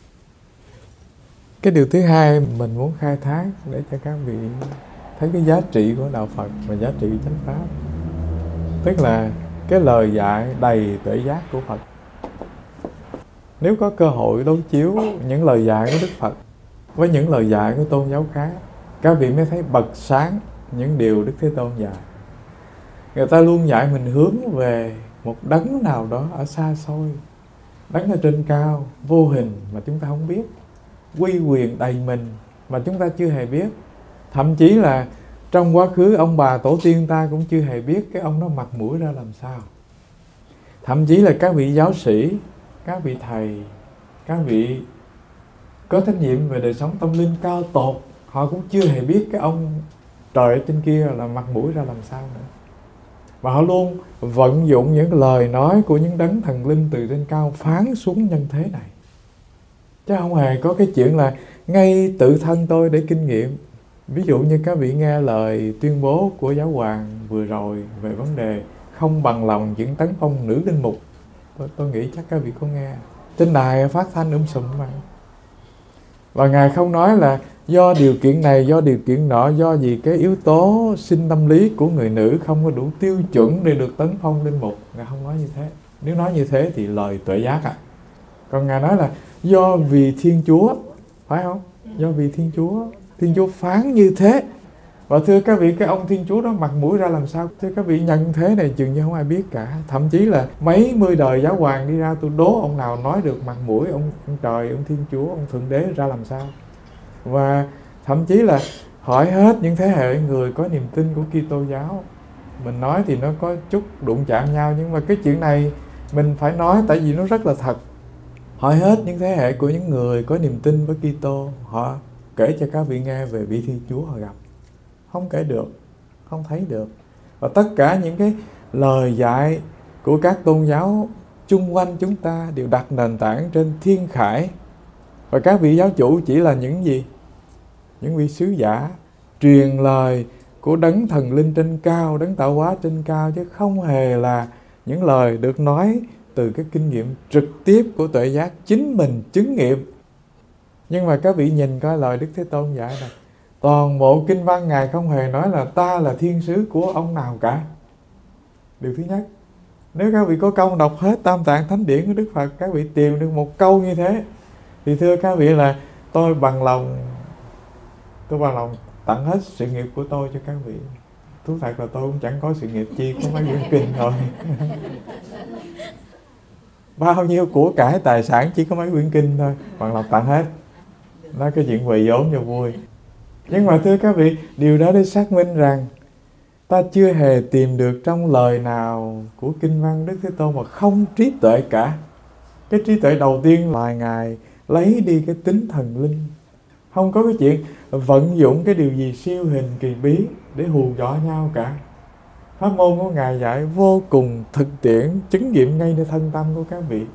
S1: Cái điều thứ hai mình muốn khai thác để cho các vị thấy cái giá trị của Đạo Phật và giá trị chánh pháp, tức là cái lời dạy đầy tuệ giác của Phật. Nếu có cơ hội đối chiếu những lời dạy của Đức Phật với những lời dạy của tôn giáo khác, các vị mới thấy bật sáng những điều Đức Thế Tôn dạy. Người ta luôn dạy mình hướng về một đấng nào đó ở xa xôi, đấng ở trên cao, vô hình mà chúng ta không biết, uy quyền đầy mình mà chúng ta chưa hề biết. Thậm chí là trong quá khứ ông bà tổ tiên ta cũng chưa hề biết cái ông đó mặt mũi ra làm sao. Thậm chí là các vị giáo sĩ, các vị thầy, các vị có trách nhiệm về đời sống tâm linh cao tột, họ cũng chưa hề biết cái ông trời ở trên kia là mặt mũi ra làm sao nữa. Và họ luôn vận dụng những lời nói của những đấng thần linh từ trên cao phán xuống nhân thế này. Chứ không hề có cái chuyện là ngay tự thân tôi để kinh nghiệm. Ví dụ như các vị nghe lời tuyên bố của Giáo hoàng vừa rồi về vấn đề không bằng lòng chuyện tấn phong nữ linh mục, tôi, tôi nghĩ chắc các vị có nghe. Trên đài phát thanh um sùm mà. Và Ngài không nói là do điều kiện này, do điều kiện nọ, do gì cái yếu tố sinh tâm lý của người nữ không có đủ tiêu chuẩn để được tấn phong linh mục. Ngài không nói như thế. Nếu nói như thế thì lời tuệ giác ạ. À. Còn Ngài nói là do vì Thiên Chúa, phải không? Do vì Thiên Chúa, Thiên Chúa phán như thế. Và thưa các vị, cái ông Thiên Chúa đó mặt mũi ra làm sao? Thưa các vị, nhận thế này chừng như không ai biết cả. Thậm chí là mấy mươi đời Giáo hoàng đi ra, tôi đố ông nào nói được mặt mũi ông, ông trời, ông Thiên Chúa, ông Thượng Đế ra làm sao. Và thậm chí là hỏi hết những thế hệ người có niềm tin của Kitô giáo. Mình nói thì nó có chút đụng chạm nhau, nhưng mà cái chuyện này mình phải nói tại vì nó rất là thật. Hỏi hết những thế hệ của những người có niềm tin với Kitô, họ kể cho các vị nghe về vị Thiên Chúa họ gặp. Không kể được, không thấy được. Và tất cả những cái lời dạy của các tôn giáo chung quanh chúng ta đều đặt nền tảng trên thiên khải. Và các vị giáo chủ chỉ là những gì? Những vị sứ giả truyền lời của đấng thần linh trên cao, đấng tạo hóa trên cao, chứ không hề là những lời được nói từ cái kinh nghiệm trực tiếp của tuệ giác chính mình chứng nghiệm. Nhưng mà các vị nhìn coi lời Đức Thế Tôn dạy này, toàn bộ kinh văn Ngài không hề nói là ta là thiên sứ của ông nào cả. Điều thứ nhất, nếu các vị có công đọc hết Tam Tạng Thánh Điển của Đức Phật, các vị tìm được một câu như thế, thì thưa các vị là tôi bằng lòng tôi bằng lòng tặng hết sự nghiệp của tôi cho các vị. Thú thật là tôi cũng chẳng có sự nghiệp chi, có mấy quyển kinh thôi. Bao nhiêu của cải tài sản chỉ có mấy quyển kinh thôi, bằng lòng tặng hết. Nói cái chuyện về vốn cho vui. Nhưng mà thưa các vị, điều đó để xác minh rằng ta chưa hề tìm được trong lời nào của kinh văn Đức Thế Tôn mà không trí tuệ cả. Cái trí tuệ đầu tiên là Ngài lấy đi cái tính thần linh. Không có cái chuyện vận dụng cái điều gì siêu hình kỳ bí để hù dọa nhau cả. Pháp môn của Ngài dạy vô cùng thực tiễn, chứng nghiệm ngay nơi thân tâm của các vị.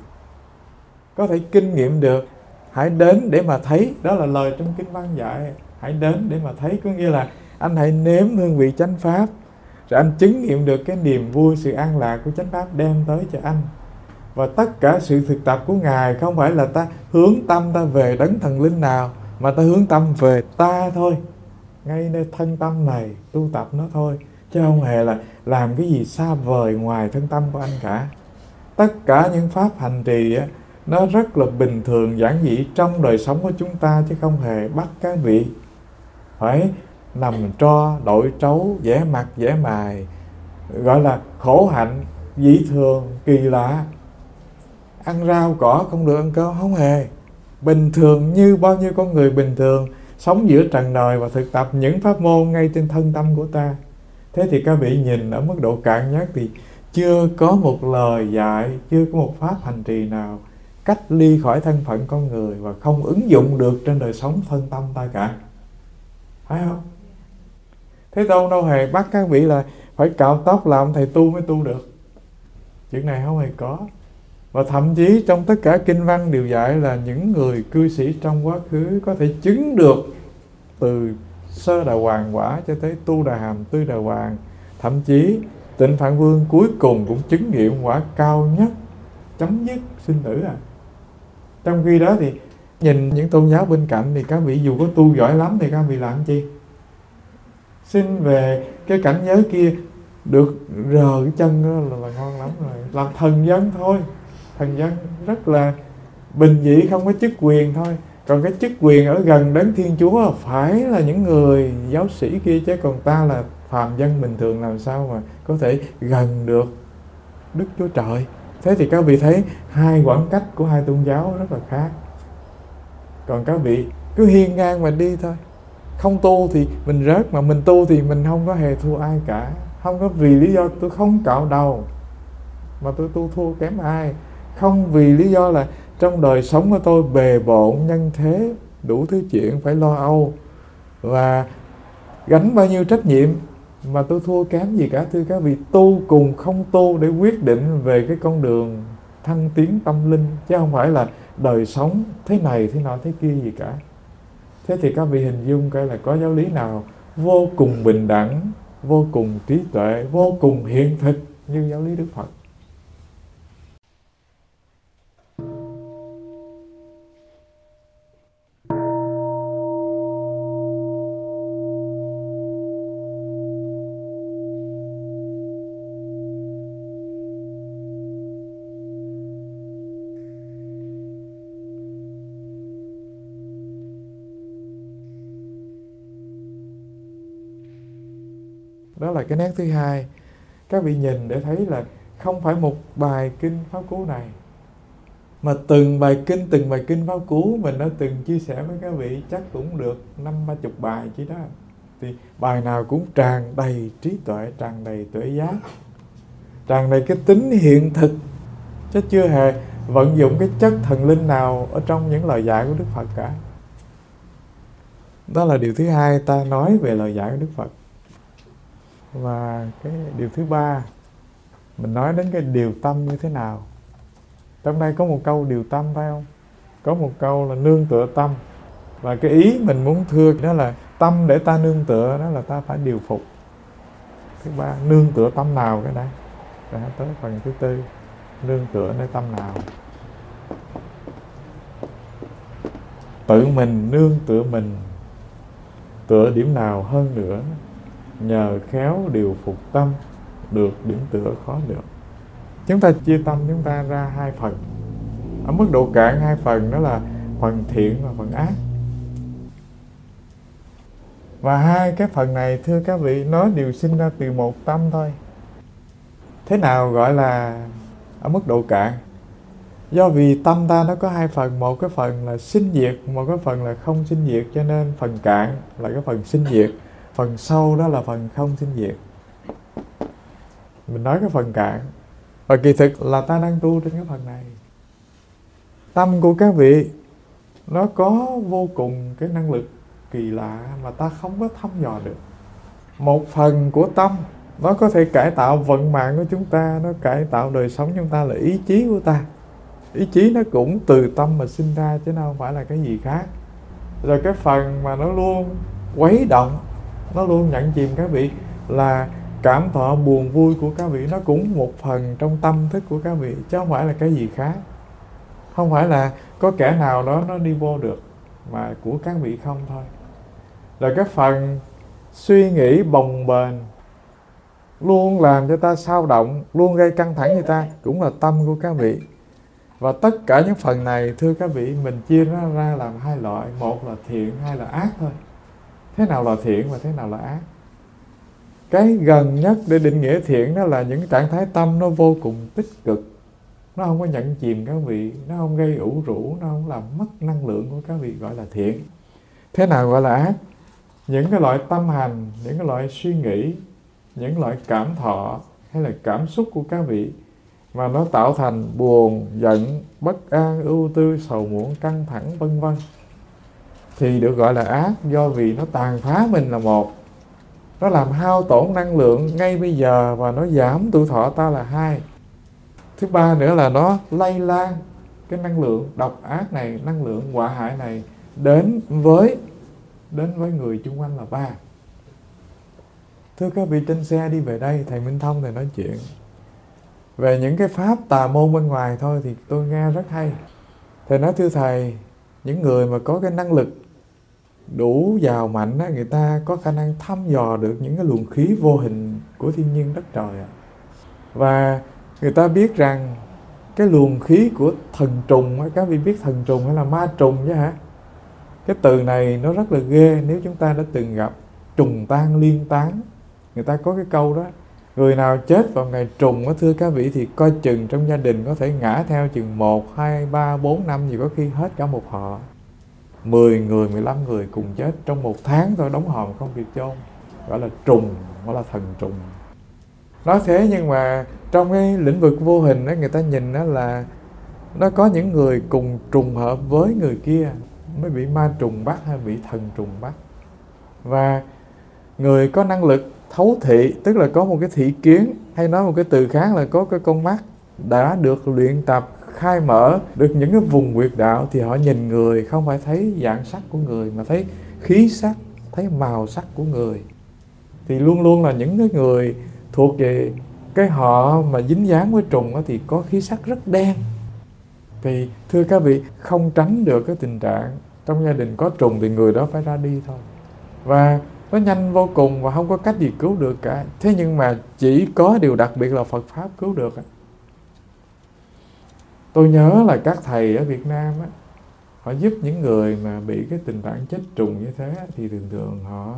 S1: Có thể kinh nghiệm được, hãy đến để mà thấy, đó là lời trong kinh văn dạy. Hãy đến để mà thấy, có nghĩa là anh hãy nếm hương vị chánh pháp, rồi anh chứng nghiệm được cái niềm vui, sự an lạc của chánh pháp đem tới cho anh. Và tất cả sự thực tập của Ngài không phải là ta hướng tâm ta về đấng thần linh nào, mà ta hướng tâm về ta thôi. Ngay nơi thân tâm này tu tập nó thôi, chứ không hề là làm cái gì xa vời ngoài thân tâm của anh cả. Tất cả những pháp hành trì á, nó rất là bình thường, giản dị trong đời sống của chúng ta, chứ không hề bắt các vị phải nằm tro, đội trấu, vẽ mặt, vẽ mài, gọi là khổ hạnh, dị thường, kỳ lạ. Ăn rau cỏ không được ăn cơm, không hề. Bình thường như bao nhiêu con người bình thường, sống giữa trần đời và thực tập những pháp môn ngay trên thân tâm của ta. Thế thì các vị nhìn ở mức độ cạn nhất thì chưa có một lời dạy, chưa có một pháp hành trì nào cách ly khỏi thân phận con người và không ứng dụng được trên đời sống thân tâm ta cả. Phải không? Thế Tôn đâu hề bắt các vị là phải cạo tóc làm thầy tu mới tu được. Chuyện này không hề có. Và thậm chí trong tất cả kinh văn đều dạy là những người cư sĩ trong quá khứ có thể chứng được từ sơ đà hoàng quả cho tới tu đà hàm tư đà hoàng. Thậm chí Tịnh Phạn Vương cuối cùng cũng chứng nghiệm quả cao nhất, chấm dứt sinh tử à. Trong khi đó thì nhìn những tôn giáo bên cạnh thì các vị dù có tu giỏi lắm thì các vị làm chi? Xin về cái cảnh giới kia được rờ cái chân đó là, là ngon lắm rồi. Làm thần dân thôi. Thần dân rất là bình dị, không có chức quyền thôi. Còn cái chức quyền ở gần đấng Thiên Chúa phải là những người giáo sĩ kia, chứ còn ta là phàm dân bình thường làm sao mà có thể gần được Đức Chúa Trời. Thế thì các vị thấy hai quãng cách của hai tôn giáo rất là khác. Còn các vị cứ hiên ngang mà đi thôi. Không tu thì mình rớt, mà mình tu thì mình không có hề thua ai cả. Không có vì lý do tôi không cạo đầu mà tôi tu thua kém ai. Không vì lý do là trong đời sống của tôi bề bộn nhân thế, đủ thứ chuyện phải lo âu và gánh bao nhiêu trách nhiệm mà tôi thua kém gì cả. Thưa các vị, tu cùng không tu để quyết định về cái con đường thăng tiến tâm linh, chứ không phải là đời sống thế này thế nọ thế kia gì cả. Thế thì các vị hình dung coi là có giáo lý nào vô cùng bình đẳng, vô cùng trí tuệ, vô cùng hiện thực như giáo lý Đức Phật. Đó là cái nét thứ hai. Các vị nhìn để thấy là không phải một bài kinh Pháp Cú này, mà từng bài kinh, từng bài kinh Pháp Cú mình đã từng chia sẻ với các vị chắc cũng được năm ba chục bài chứ đó. Thì bài nào cũng tràn đầy trí tuệ, tràn đầy tuệ giác, tràn đầy cái tính hiện thực, chứ chưa hề vận dụng cái chất thần linh nào ở trong những lời dạy của Đức Phật cả. Đó là điều thứ hai ta nói về lời dạy của Đức Phật. Và cái điều thứ ba, mình nói đến cái điều tâm như thế nào. Trong đây có một câu điều tâm phải không? Có một câu là nương tựa tâm. Và cái ý mình muốn thưa đó là tâm để ta nương tựa, đó là ta phải điều phục. Thứ ba, nương tựa tâm nào cái này? Rồi tới phần thứ tư, nương tựa nơi tâm nào? Tự mình nương tựa mình, tựa điểm nào hơn nữa, nhờ khéo điều phục tâm, được điểm tựa khó được. Chúng ta chia tâm chúng ta ra hai phần. Ở mức độ cạn hai phần, đó là phần thiện và phần ác. Và hai cái phần này thưa các vị, nó đều sinh ra từ một tâm thôi. Thế nào gọi là ở mức độ cạn? Do vì tâm ta nó có hai phần, một cái phần là sinh diệt, một cái phần là không sinh diệt, cho nên phần cạn là cái phần sinh diệt, phần sâu đó là phần không sinh diệt. Mình nói cái phần cạn. Và kỳ thực là ta đang tu trên cái phần này. Tâm của các vị nó có vô cùng cái năng lực kỳ lạ mà ta không có thăm dò được. Một phần của tâm nó có thể cải tạo vận mạng của chúng ta, nó cải tạo đời sống chúng ta là ý chí của ta. Ý chí nó cũng từ tâm mà sinh ra chứ nó không phải là cái gì khác. Rồi cái phần mà nó luôn quấy động, nó luôn nhận chìm các vị là cảm thọ buồn vui của các vị, nó cũng một phần trong tâm thức của các vị, chứ không phải là cái gì khác. Không phải là có kẻ nào đó nó đi vô được, mà của các vị không thôi. Rồi cái phần suy nghĩ bồng bềnh, luôn làm cho ta xao động, luôn gây căng thẳng cho ta, cũng là tâm của các vị. Và tất cả những phần này thưa các vị, mình chia nó ra làm hai loại. Một là thiện, hai là ác thôi. Thế nào là thiện và thế nào là ác? Cái gần nhất để định nghĩa thiện đó là những trạng thái tâm nó vô cùng tích cực, nó không có nhận chìm các vị, nó không gây ủ rũ, nó không làm mất năng lượng của các vị, gọi là thiện. Thế nào gọi là ác? Những cái loại tâm hành, những cái loại suy nghĩ, những loại cảm thọ hay là cảm xúc của các vị mà nó tạo thành buồn, giận, bất an, ưu tư, sầu muộn, căng thẳng vân vân thì được gọi là ác, do vì nó tàn phá mình là một, nó làm hao tổn năng lượng ngay bây giờ và nó giảm tuổi thọ ta là hai. Thứ ba nữa là nó lây lan cái năng lượng độc ác này, năng lượng họa hại này đến với đến với người chung quanh là ba. Thưa các vị, trên xe đi về đây, thầy Minh Thông thầy nói chuyện về những cái pháp tà môn bên ngoài thôi thì tôi nghe rất hay. Thầy nói thưa thầy, những người mà có cái năng lực đủ giàu mạnh á, người ta có khả năng thăm dò được những cái luồng khí vô hình của thiên nhiên đất trời ạ. Và người ta biết rằng cái luồng khí của thần trùng á, các vị biết thần trùng hay là ma trùng chứ hả? Cái từ này nó rất là ghê nếu chúng ta đã từng gặp. Trùng tan liên tán, người ta có cái câu đó, người nào chết vào ngày trùng á, thưa các vị, thì coi chừng trong gia đình có thể ngã theo chừng một, hai, ba, bốn năm, gì có khi hết cả một họ. Mười người, mười lăm người cùng chết trong một tháng thôi, đóng hòm không kịp chôn, gọi là trùng, gọi là thần trùng. Nói thế nhưng mà trong cái lĩnh vực vô hình đó, người ta nhìn đó là nó có những người cùng trùng hợp với người kia mới bị ma trùng bắt hay bị thần trùng bắt. Và người có năng lực thấu thị, tức là có một cái thị kiến, hay nói một cái từ khác là có cái con mắt, đã được luyện tập khai mở được những cái vùng huyệt đạo thì họ nhìn người không phải thấy dạng sắc của người mà thấy khí sắc, thấy màu sắc của người. Thì luôn luôn là những cái người thuộc về cái họ mà dính dáng với trùng thì có khí sắc rất đen. Thì thưa các vị, không tránh được cái tình trạng trong gia đình có trùng thì người đó phải ra đi thôi. Và nó nhanh vô cùng và không có cách gì cứu được cả. Thế nhưng mà chỉ có điều đặc biệt là Phật Pháp cứu được. Tôi nhớ là các thầy ở Việt Nam á, họ giúp những người mà bị cái tình trạng chết trùng như thế thì thường thường họ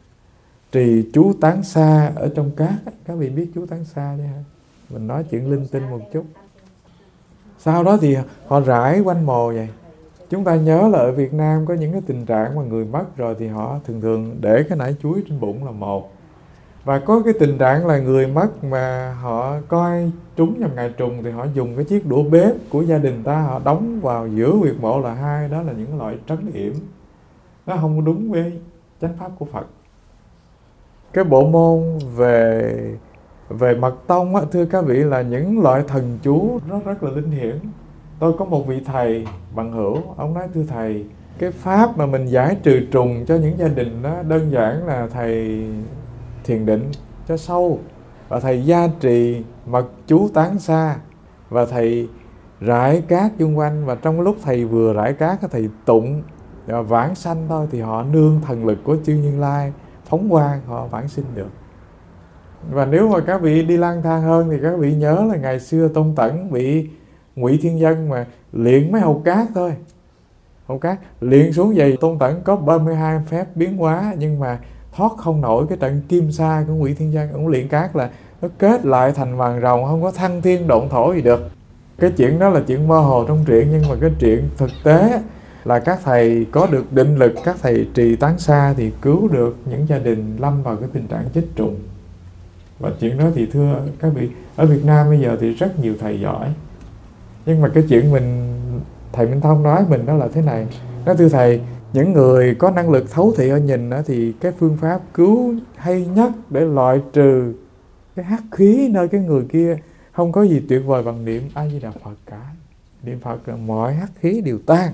S1: trì chú tán xa ở trong cát. Các vị biết chú tán xa chứ hả? Mình nói chuyện linh tinh một chút. Sau đó thì họ rải quanh mồ vậy. Chúng ta nhớ là ở Việt Nam có những cái tình trạng mà người mất rồi thì họ thường thường để cái nải chuối trên bụng là một. Và có cái tình trạng là người mất mà họ coi trúng nhằm ngày trùng thì họ dùng cái chiếc đũa bếp của gia đình ta, họ đóng vào giữa huyệt mộ là hai. Đó là những loại trấn yểm. Nó không có đúng với chánh pháp của Phật. Cái bộ môn về về mật tông á, thưa các vị, là những loại thần chú rất rất là linh hiển. Tôi có một vị thầy bằng hữu, ông nói thưa thầy, cái pháp mà mình giải trừ trùng cho những gia đình đó đơn giản là thầy thiền định cho sâu, và thầy gia trì mật chú tán xa, và thầy rải cát xung quanh, và trong lúc thầy vừa rải cát thầy tụng vãng sanh thôi thì họ nương thần lực của chư Như Lai phóng quang, họ vãng sinh được. Và nếu mà các vị đi lang thang hơn thì các vị nhớ là ngày xưa Tôn Tẩn bị Ngụy Thiên Dân mà luyện mấy hầu cát thôi, hầu cát luyện xuống vậy. Tôn Tẩn có ba mươi hai phép biến hóa nhưng mà thoát không nổi cái trận kim sa của Ngụy Thiên Dân. Ông luyện cát là nó kết lại thành vàng rồng, không có thăng thiên độn thổ gì được. Cái chuyện đó là chuyện mơ hồ trong truyện, nhưng mà cái chuyện thực tế là các thầy có được định lực, các thầy trì tán xa thì cứu được những gia đình lâm vào cái tình trạng chết trùng. Và chuyện đó thì thưa các vị, ở Việt Nam bây giờ thì rất nhiều thầy giỏi. Nhưng mà cái chuyện mình thầy Minh Thông nói mình đó là thế này. Nói thưa thầy, những người có năng lực thấu thị ở nhìn đó, thì cái phương pháp cứu hay nhất để loại trừ cái hắc khí nơi cái người kia không có gì tuyệt vời bằng niệm A Di Đà Phật cả. Niệm Phật là mọi hắc khí đều tan.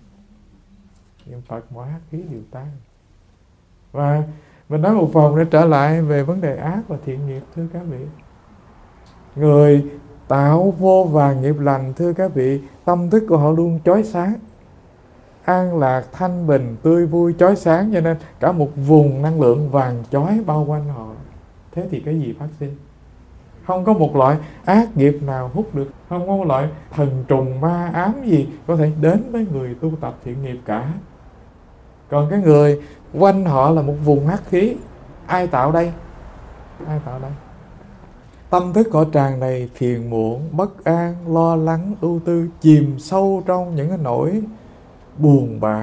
S1: Niệm Phật mọi hắc khí đều tan. Và mình nói một phần để trở lại về vấn đề ác và thiện nghiệp, thưa các vị. Người tạo vô vàn nghiệp lành, thưa các vị, tâm thức của họ luôn chói sáng, an lạc, thanh bình, tươi vui, chói sáng, cho nên cả một vùng năng lượng vàng chói bao quanh họ. Thế thì cái gì phát sinh? Không có một loại ác nghiệp nào hút được, không có một loại thần trùng ma ám gì có thể đến với người tu tập thiện nghiệp cả. Còn cái người quanh họ là một vùng hắc khí, ai tạo đây? Ai tạo đây? Tâm thức họ tràn đầy phiền muộn, bất an, lo lắng, ưu tư, chìm sâu trong những cái nỗi buồn bã,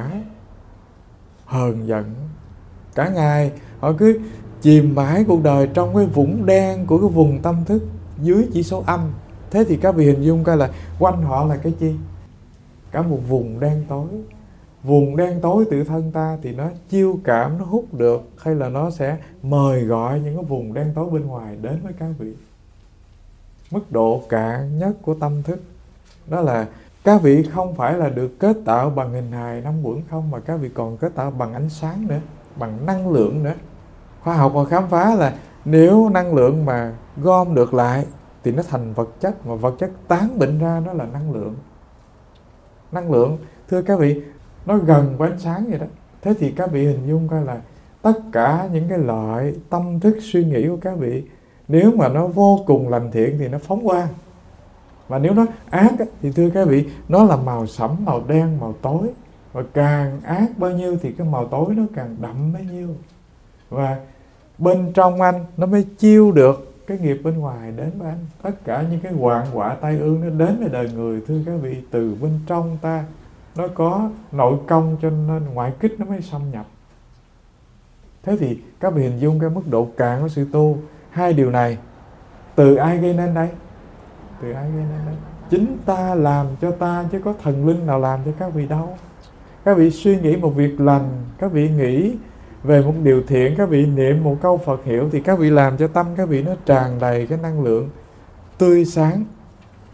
S1: hờn giận. Cả ngày họ cứ chìm mãi cuộc đời trong cái vũng đen của cái vùng tâm thức dưới chỉ số âm. Thế thì các vị hình dung coi là quanh họ là cái chi? Cả một vùng đen tối. Vùng đen tối tự thân ta thì nó chiêu cảm, nó hút được, hay là nó sẽ mời gọi những cái vùng đen tối bên ngoài đến với các vị. Mức độ cạn nhất của tâm thức đó là các vị không phải là được kết tạo bằng hình hài năm uẩn không, mà các vị còn kết tạo bằng ánh sáng nữa, bằng năng lượng nữa. Khoa học họ khám phá là nếu năng lượng mà gom được lại thì nó thành vật chất, mà vật chất tán bệnh ra nó là năng lượng. Năng lượng, thưa các vị, nó gần với ánh sáng vậy đó. Thế thì các vị hình dung coi là tất cả những cái loại tâm thức suy nghĩ của các vị, nếu mà nó vô cùng lành thiện thì nó phóng quang. Và nếu nó ác thì thưa các vị, nó là màu sẫm, màu đen, màu tối. Và càng ác bao nhiêu thì cái màu tối nó càng đậm bấy nhiêu. Và bên trong anh nó mới chiêu được cái nghiệp bên ngoài đến với anh. Tất cả những cái hoạn họa tai ương nó đến với đời người, thưa các vị, từ bên trong ta. Nó có nội công cho nên ngoại kích nó mới xâm nhập. Thế thì các vị hình dung cái mức độ cạn của sự tu. Hai điều này từ ai gây nên đây? Từ ai gây nên đây? Chính ta làm cho ta, chứ có thần linh nào làm cho các vị đâu. Các vị suy nghĩ một việc lành, các vị nghĩ về một điều thiện, các vị niệm một câu Phật hiệu, thì các vị làm cho tâm các vị nó tràn đầy cái năng lượng tươi sáng.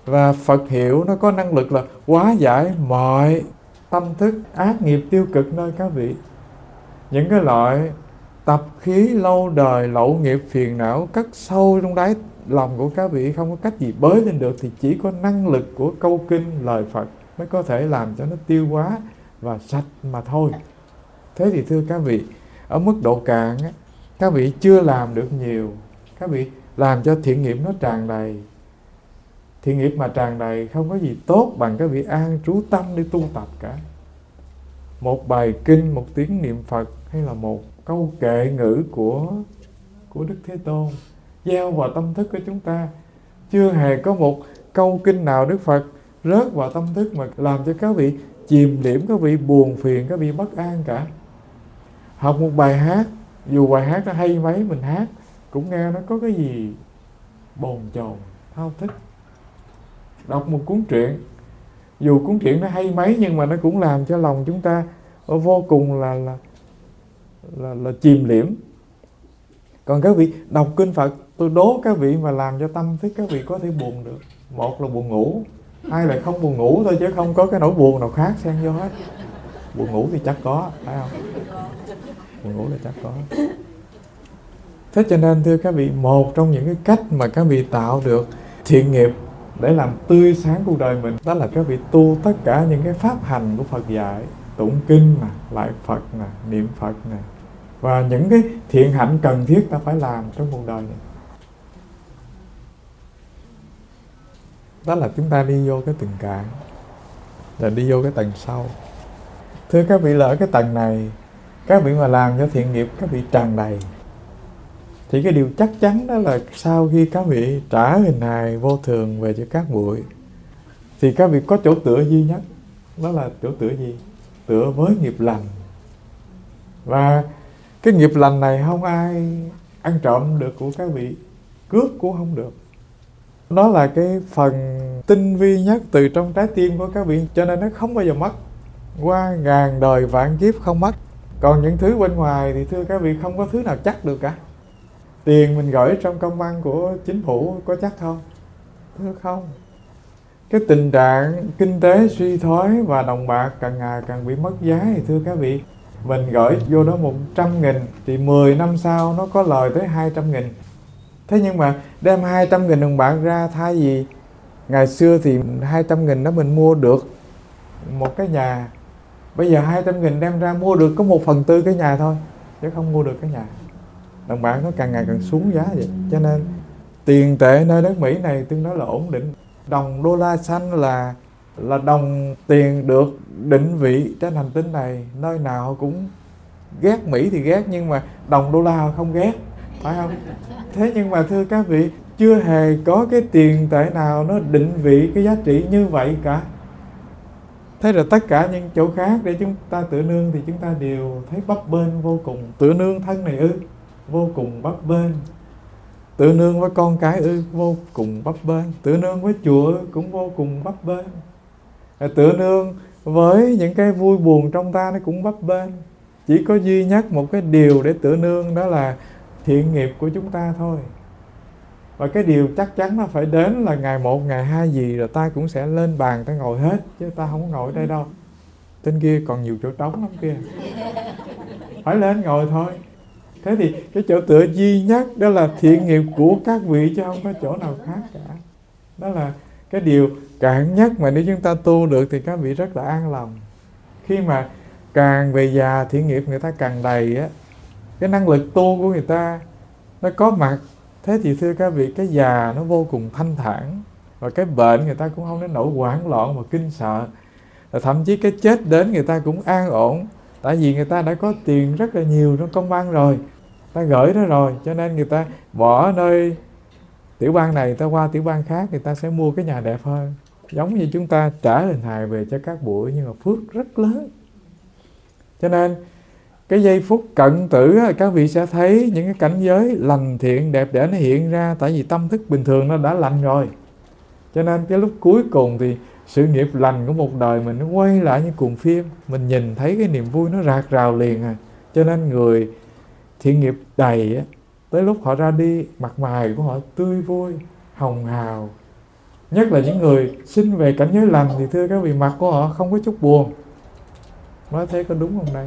S1: Và Phật hiệu nó có năng lực là hóa giải mọi tâm thức ác nghiệp tiêu cực nơi các vị. Những cái loại tập khí lâu đời lậu nghiệp phiền não cất sâu trong đáy lòng của các vị không có cách gì bới lên được, thì chỉ có năng lực của câu kinh lời Phật mới có thể làm cho nó tiêu hóa và sạch mà thôi. Thế thì thưa các vị, ở mức độ cạn á, các vị chưa làm được nhiều. Các vị làm cho thiện nghiệp nó tràn đầy. Thiện nghiệp mà tràn đầy không có gì tốt bằng các vị an trú tâm đi tu tập cả. Một bài kinh, một tiếng niệm Phật hay là một câu kệ ngữ của của Đức Thế Tôn gieo vào tâm thức của chúng ta. Chưa hề có một câu kinh nào Đức Phật rớt vào tâm thức mà làm cho các vị chìm liễm, các vị buồn phiền, các vị bất an cả. Học một bài hát, dù bài hát nó hay mấy, mình hát cũng nghe nó có cái gì bồn chồn, thao thức. Đọc một cuốn truyện, dù cuốn truyện nó hay mấy nhưng mà nó cũng làm cho lòng chúng ta vô cùng là là là, là chìm liễm. Còn các vị đọc kinh Phật, tôi đố các vị mà làm cho tâm thức các vị có thể buồn được. Một là buồn ngủ, hai là không buồn ngủ thôi, chứ không có cái nỗi buồn nào khác xen vô hết. Buồn ngủ thì chắc có, phải không? Buồn ngủ là chắc có. Thế cho nên thưa các vị, một trong những cái cách mà các vị tạo được thiện nghiệp để làm tươi sáng cuộc đời mình, đó là các vị tu tất cả những cái pháp hành của Phật dạy. Tụng kinh nè, lại Phật nè, niệm Phật nè, và những cái thiện hạnh cần thiết ta phải làm trong cuộc đời này. Đó là chúng ta đi vô cái tầng cạn, là đi vô cái tầng sâu. Thưa các vị, là ở cái tầng này, các vị mà làm cho thiện nghiệp các vị tràn đầy, thì cái điều chắc chắn đó là sau khi các vị trả hình hài vô thường về cho các muội, thì các vị có chỗ tựa duy nhất. Đó là chỗ tựa gì? Tựa với nghiệp lành. Và cái nghiệp lành này không ai ăn trộm được của các vị, cướp cũng không được. Đó là cái phần tinh vi nhất từ trong trái tim của các vị, cho nên nó không bao giờ mất. Qua ngàn đời vạn kiếp không mất. Còn những thứ bên ngoài thì thưa các vị, không có thứ nào chắc được cả. Tiền mình gửi trong công văn của chính phủ có chắc không? Thưa không. Cái tình trạng kinh tế suy thoái và đồng bạc càng ngày càng bị mất giá thì thưa các vị, mình gửi vô đó một trăm nghìn thì mười năm sau nó có lời tới hai trăm nghìn. Thế nhưng mà đem hai trăm nghìn đồng bạc ra, thay vì ngày xưa thì hai trăm nghìn đó mình mua được một cái nhà, bây giờ hai trăm nghìn đem ra mua được có một phần tư cái nhà thôi, chứ không mua được cái nhà. Đồng bạc nó càng ngày càng xuống giá vậy. Cho nên tiền tệ nơi đất Mỹ này tương đối là ổn định. Đồng đô la xanh là là đồng tiền được định vị trên hành tinh này. Nơi nào cũng ghét Mỹ thì ghét, nhưng mà đồng đô la không ghét, phải không? Thế nhưng mà thưa các vị, chưa hề có cái tiền tệ nào nó định vị cái giá trị như vậy cả. Thế rồi tất cả những chỗ khác để chúng ta tựa nương thì chúng ta đều thấy bấp bênh vô cùng. Tựa nương thân này ư, vô cùng bấp bênh. Tựa nương với con cái ư, vô cùng bấp bênh. Tựa nương với chùa ư, cũng vô cùng bấp bênh. Tựa nương với những cái vui buồn trong ta nó cũng bấp bênh. Chỉ có duy nhất một cái điều để tựa nương, đó là thiện nghiệp của chúng ta thôi. Và cái điều chắc chắn nó phải đến là ngày một, ngày hai gì rồi ta cũng sẽ lên bàn ta ngồi hết, chứ ta không ngồi ở đây đâu. Trên kia còn nhiều chỗ trống lắm kia, phải lên ngồi thôi. Thế thì cái chỗ tựa duy nhất đó là thiện nghiệp của các vị, chứ không có chỗ nào khác cả. Đó là cái điều cạn nhất mà nếu chúng ta tu được thì các vị rất là an lòng. Khi mà càng về già thiện nghiệp người ta càng đầy á, cái năng lực tu của người ta nó có mặt. Thế thì thưa các vị, cái già nó vô cùng thanh thản, và cái bệnh người ta cũng không đến nỗi hoảng loạn và kinh sợ. Và thậm chí cái chết đến người ta cũng an ổn, tại vì người ta đã có tiền rất là nhiều trong công văn rồi, ta gửi đó rồi, cho nên người ta bỏ nơi tiểu bang này ta qua tiểu bang khác, người ta sẽ mua cái nhà đẹp hơn. Giống như chúng ta trả hình hài về cho các bụi, nhưng mà phước rất lớn. Cho nên cái giây phút cận tử các vị sẽ thấy những cái cảnh giới lành thiện đẹp đẽ nó hiện ra, tại vì tâm thức bình thường nó đã lành rồi. Cho nên cái lúc cuối cùng thì sự nghiệp lành của một đời mình nó quay lại như cuồng phim, mình nhìn thấy cái niềm vui nó rạc rào liền à. Cho nên người thiện nghiệp đầy á, tới lúc họ ra đi, mặt mày của họ tươi vui, hồng hào, Nhất là những người sinh về cảnh giới lành thì thưa các vị, mặt của họ không có chút buồn. Nói thế có đúng không đây?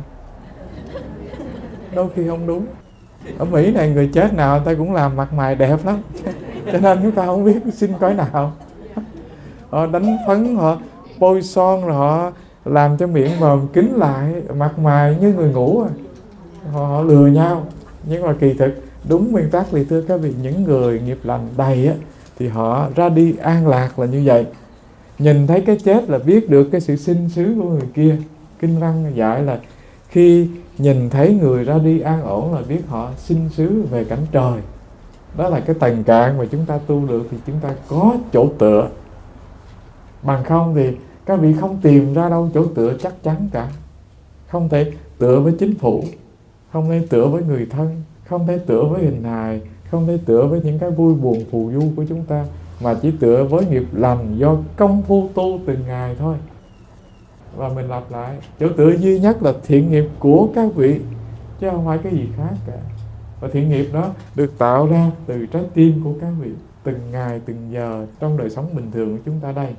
S1: Đôi khi không đúng. Ở Mỹ này người chết nào người ta cũng làm mặt mày đẹp lắm, cho nên chúng ta không biết sinh cõi nào. Họ đánh phấn, họ bôi son, rồi họ làm cho miệng mồm kín lại, mặt mày như người ngủ. Họ, họ lừa nhau. Nhưng mà kỳ thực đúng nguyên tắc thì thưa các vị, những người nghiệp lành đầy á, thì họ ra đi an lạc là như vậy. Nhìn thấy cái chết là biết được cái sự sinh xứ của người kia. Kinh văn dạy là khi nhìn thấy người ra đi an ổn là biết họ sinh xứ về cảnh trời. Đó là cái tầng cạn mà chúng ta tu được, thì chúng ta có chỗ tựa. Bằng không thì các vị không tìm ra đâu chỗ tựa chắc chắn cả. Không thể tựa với chính phủ, không thể tựa với người thân, không thể tựa với hình hài, không thể tựa với những cái vui buồn phù du của chúng ta, mà chỉ tựa với nghiệp lành do công phu tu từng ngày thôi. Và mình lặp lại, chỗ tựa duy nhất là thiện nghiệp của các vị, chứ không phải cái gì khác cả. Và thiện nghiệp đó được tạo ra từ trái tim của các vị, từng ngày từng giờ trong đời sống bình thường của chúng ta đây.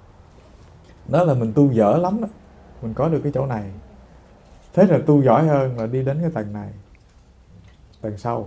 S1: Đó là mình tu dở lắm đó, mình có được cái chỗ này. Thế là tu giỏi hơn là đi đến cái tầng này, tầng sau.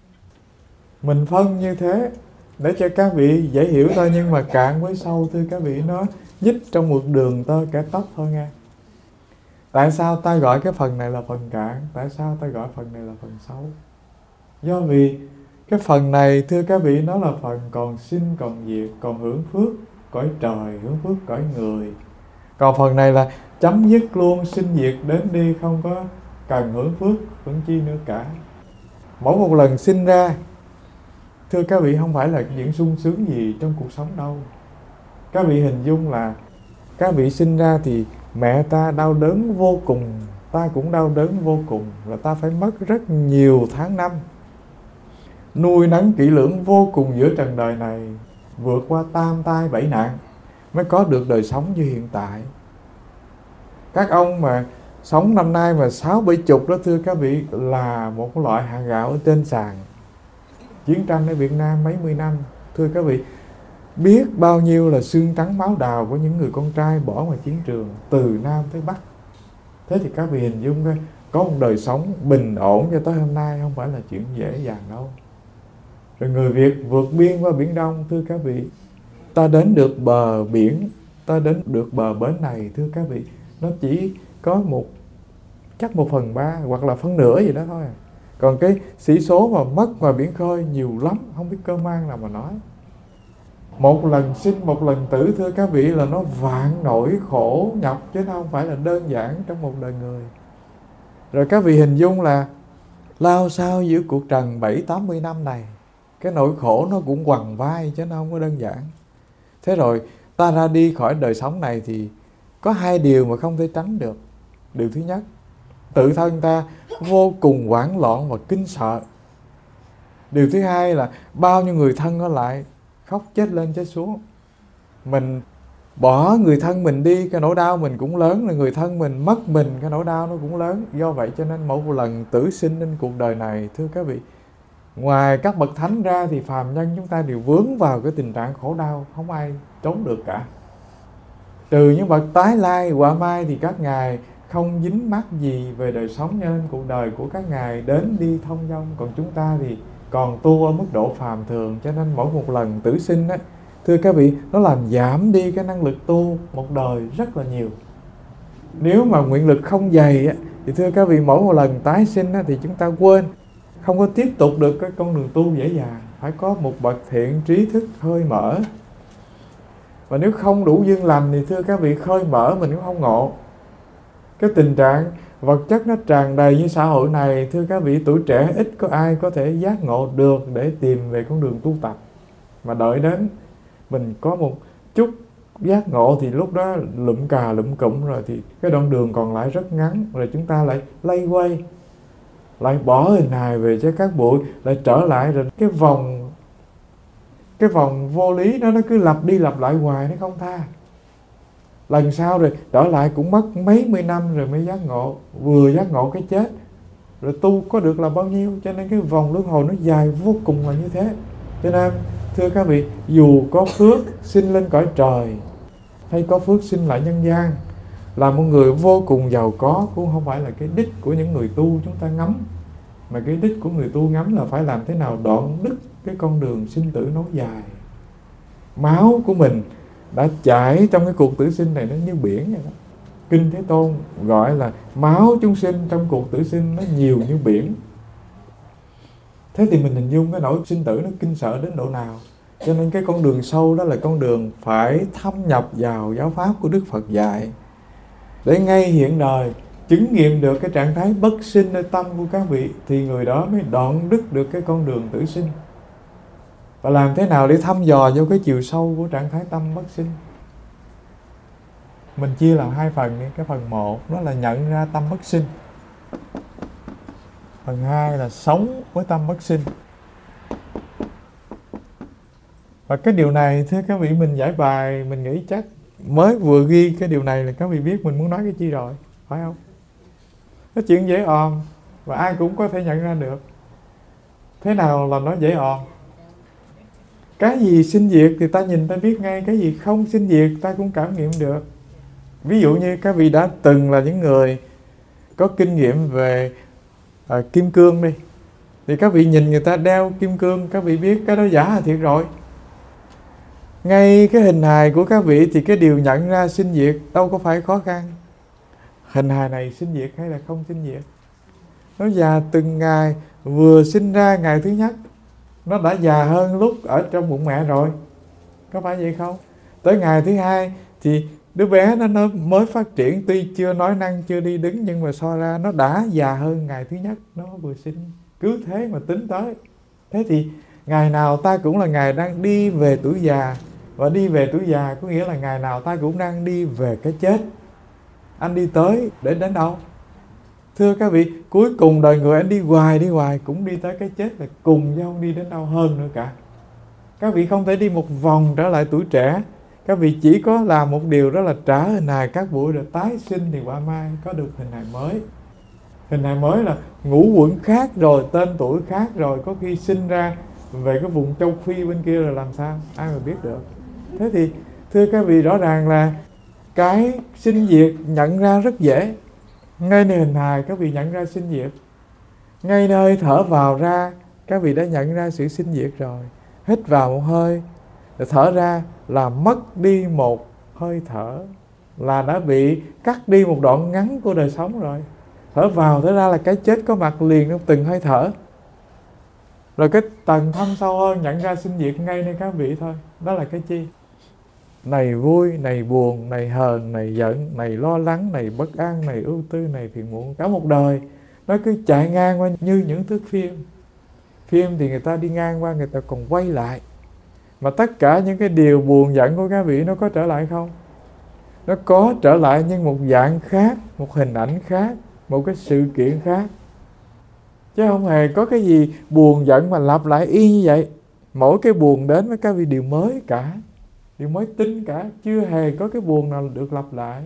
S1: Mình phân như thế để cho các vị dễ hiểu thôi, nhưng mà cạn với sâu thưa các vị, nó nhích trong một đường tơ kẻ tóc thôi nghe. Tại sao ta gọi cái phần này là phần cạn? Tại sao ta gọi phần này là phần sâu? Do vì cái phần này thưa các vị, nó là phần còn sinh còn diệt, còn hưởng phước cõi trời, hưởng phước cõi người. Còn phần này là chấm dứt luôn, sinh diệt đến đi, không có cần hưởng phước hưởng chi nữa cả. Mỗi một lần sinh ra thưa các vị không phải là những sung sướng gì trong cuộc sống đâu. Các vị hình dung là các vị sinh ra thì mẹ ta đau đớn vô cùng, ta cũng đau đớn vô cùng, là ta phải mất rất nhiều tháng năm nuôi nấng kỹ lưỡng vô cùng giữa trần đời này, vượt qua tam tai bảy nạn mới có được đời sống như hiện tại. Các ông mà sống năm nay mà sáu bảy chục đó thưa các vị, là một loại hạt gạo ở trên sàn. Chiến tranh ở Việt Nam mấy mươi năm, thưa các vị, biết bao nhiêu là xương trắng máu đào của những người con trai bỏ ngoài chiến trường từ Nam tới Bắc. Thế thì các vị hình dung coi, có một đời sống bình ổn cho tới hôm nay không phải là chuyện dễ dàng đâu. Rồi người Việt vượt biên qua Biển Đông thưa các vị, ta đến được bờ biển, ta đến được bờ bến này thưa các vị, nó chỉ có một chắc một phần ba hoặc là phân nửa gì đó thôi. Còn cái sĩ số mà mất ngoài biển khơi nhiều lắm, không biết cơ mang nào mà nói. Một lần sinh một lần tử thưa các vị là nó vạn nỗi khổ nhọc, chứ nó không phải là đơn giản trong một đời người. Rồi các vị hình dung là lao sao giữa cuộc trần bảy tám mươi năm này, cái nỗi khổ nó cũng quằn vai chứ nó không có đơn giản. Thế rồi ta ra đi khỏi đời sống này thì có hai điều mà không thể tránh được. Điều thứ nhất, tự thân ta vô cùng hoảng loạn và kinh sợ. Điều thứ hai là bao nhiêu người thân ở lại khóc chết lên chết xuống. Mình bỏ người thân mình đi, cái nỗi đau mình cũng lớn, là người thân mình mất mình, cái nỗi đau nó cũng lớn. Do vậy cho nên mỗi một lần tử sinh trên cuộc đời này thưa các vị, ngoài các bậc thánh ra thì phàm nhân chúng ta đều vướng vào cái tình trạng khổ đau, không ai trốn được cả. Trừ những bậc tái lai, quả mai thì các ngài không dính mắc gì về đời sống, cho nên cuộc đời của các ngài đến đi thông dong. Còn chúng ta thì còn tu ở mức độ phàm thường, cho nên mỗi một lần tử sinh á, thưa các vị, nó làm giảm đi cái năng lực tu một đời rất là nhiều. Nếu mà nguyện lực không dày á, thì thưa các vị, mỗi một lần tái sinh á, thì chúng ta quên, không có tiếp tục được cái con đường tu dễ dàng. Phải có một bậc thiện trí thức khơi mở. Và nếu không đủ duyên lành thì thưa các vị, khơi mở mình cũng không ngộ. Cái tình trạng vật chất nó tràn đầy như xã hội này, thưa các vị, tuổi trẻ ít có ai có thể giác ngộ được để tìm về con đường tu tập. Mà đợi đến mình có một chút giác ngộ thì lúc đó lụm cà lụm cụm rồi, thì cái đoạn đường còn lại rất ngắn, rồi chúng ta lại lay quay, lại bỏ hình hài về cho các bụi, lại trở lại, rồi cái vòng cái vòng vô lý đó nó cứ lặp đi lặp lại hoài, nó không tha. Lần sau rồi trở lại cũng mất mấy mươi năm rồi mới giác ngộ, vừa giác ngộ cái chết, rồi tu có được là bao nhiêu. Cho nên cái vòng luân hồi nó dài vô cùng là như thế. Cho nên Thưa các vị, dù có phước sinh lên cõi trời hay có phước sinh lại nhân gian, là một người vô cùng giàu có cũng không phải là cái đích của những người tu chúng ta ngắm. Mà cái đích của người tu ngắm là phải làm thế nào đoạn đứt cái con đường sinh tử nối dài. Máu của mình đã chảy trong cái cuộc tử sinh này nó như biển vậy đó. Kinh Thế Tôn gọi là máu chúng sinh trong cuộc tử sinh nó nhiều như biển. Thế thì mình hình dung cái nỗi sinh tử nó kinh sợ đến độ nào. Cho nên cái con đường sâu đó là con đường phải thâm nhập vào giáo pháp của Đức Phật dạy, để ngay hiện đời chứng nghiệm được cái trạng thái bất sinh nơi tâm của các vị, thì người đó mới đoạn đứt được cái con đường tử sinh. Và làm thế nào để thăm dò vô cái chiều sâu của trạng thái tâm bất sinh? Mình chia làm hai phần. Cái phần một đó là nhận ra tâm bất sinh. Phần hai là sống với tâm bất sinh. Và cái điều này thưa các vị, mình giải bài mình nghĩ chắc mới vừa ghi cái điều này là các vị biết mình muốn nói cái chi rồi, phải không? Nó chuyện dễ òm và ai cũng có thể nhận ra được. Thế nào là nó dễ òm? Cái gì sinh diệt thì ta nhìn ta biết ngay, cái gì không sinh diệt ta cũng cảm nghiệm được. Ví dụ như các vị đã từng là những người có kinh nghiệm về à, kim cương đi, thì các vị nhìn người ta đeo kim cương, các vị biết cái đó giả là thiệt rồi. Ngay cái hình hài của các vị thì cái điều nhận ra sinh diệt đâu có phải khó khăn. Hình hài này sinh diệt hay là không sinh diệt? Nó già từng ngày, vừa sinh ra ngày thứ nhất nó đã già hơn lúc ở trong bụng mẹ rồi, có phải vậy không? Tới ngày thứ hai thì đứa bé nó, nó mới phát triển, tuy chưa nói năng, chưa đi đứng, nhưng mà so ra nó đã già hơn ngày thứ nhất nó vừa sinh. Cứ thế mà tính tới. Thế thì ngày nào ta cũng là ngày đang đi về tuổi già. Và đi về tuổi già có nghĩa là ngày nào ta cũng đang đi về cái chết. Anh đi tới để đến đâu? Thưa các vị, cuối cùng đời người anh đi hoài đi hoài cũng đi tới cái chết, là cùng nhau đi đến đâu hơn nữa cả. Các vị không thể đi một vòng trở lại tuổi trẻ. Các vị chỉ có làm một điều, đó là trả hình hài các bụi rồi tái sinh, thì qua mai có được hình hài mới. Hình hài mới là ngũ quẩn khác rồi, tên tuổi khác rồi, có khi sinh ra về cái vùng châu Phi bên kia rồi làm sao? Ai mà biết được. Thế thì thưa các vị, rõ ràng là cái sinh diệt nhận ra rất dễ. Ngay nơi hình hài các vị nhận ra sinh diệt. Ngay nơi thở vào ra các vị đã nhận ra sự sinh diệt rồi. Hít vào một hơi, thở ra là mất đi một hơi thở, là đã bị cắt đi một đoạn ngắn của đời sống rồi. Thở vào thở ra là cái chết có mặt liền trong từng hơi thở. Rồi cái tầng thâm sâu hơn nhận ra sinh diệt ngay nơi các vị thôi. Đó là cái chi? Này vui, này buồn, này hờn, này giận, này lo lắng, này bất an, này ưu tư, này phiền muộn. Cả một đời nó cứ chạy ngang qua như những thước phim. Phim thì người ta đi ngang qua, người ta còn quay lại. Mà tất cả những cái điều buồn giận của các vị nó có trở lại không? Nó có trở lại, nhưng một dạng khác, một hình ảnh khác, một cái sự kiện khác. Chứ không hề có cái gì buồn giận mà lặp lại y như vậy. Mỗi cái buồn đến với các vị điều mới cả, điều mới tinh cả, chưa hề có cái buồn nào được lặp lại.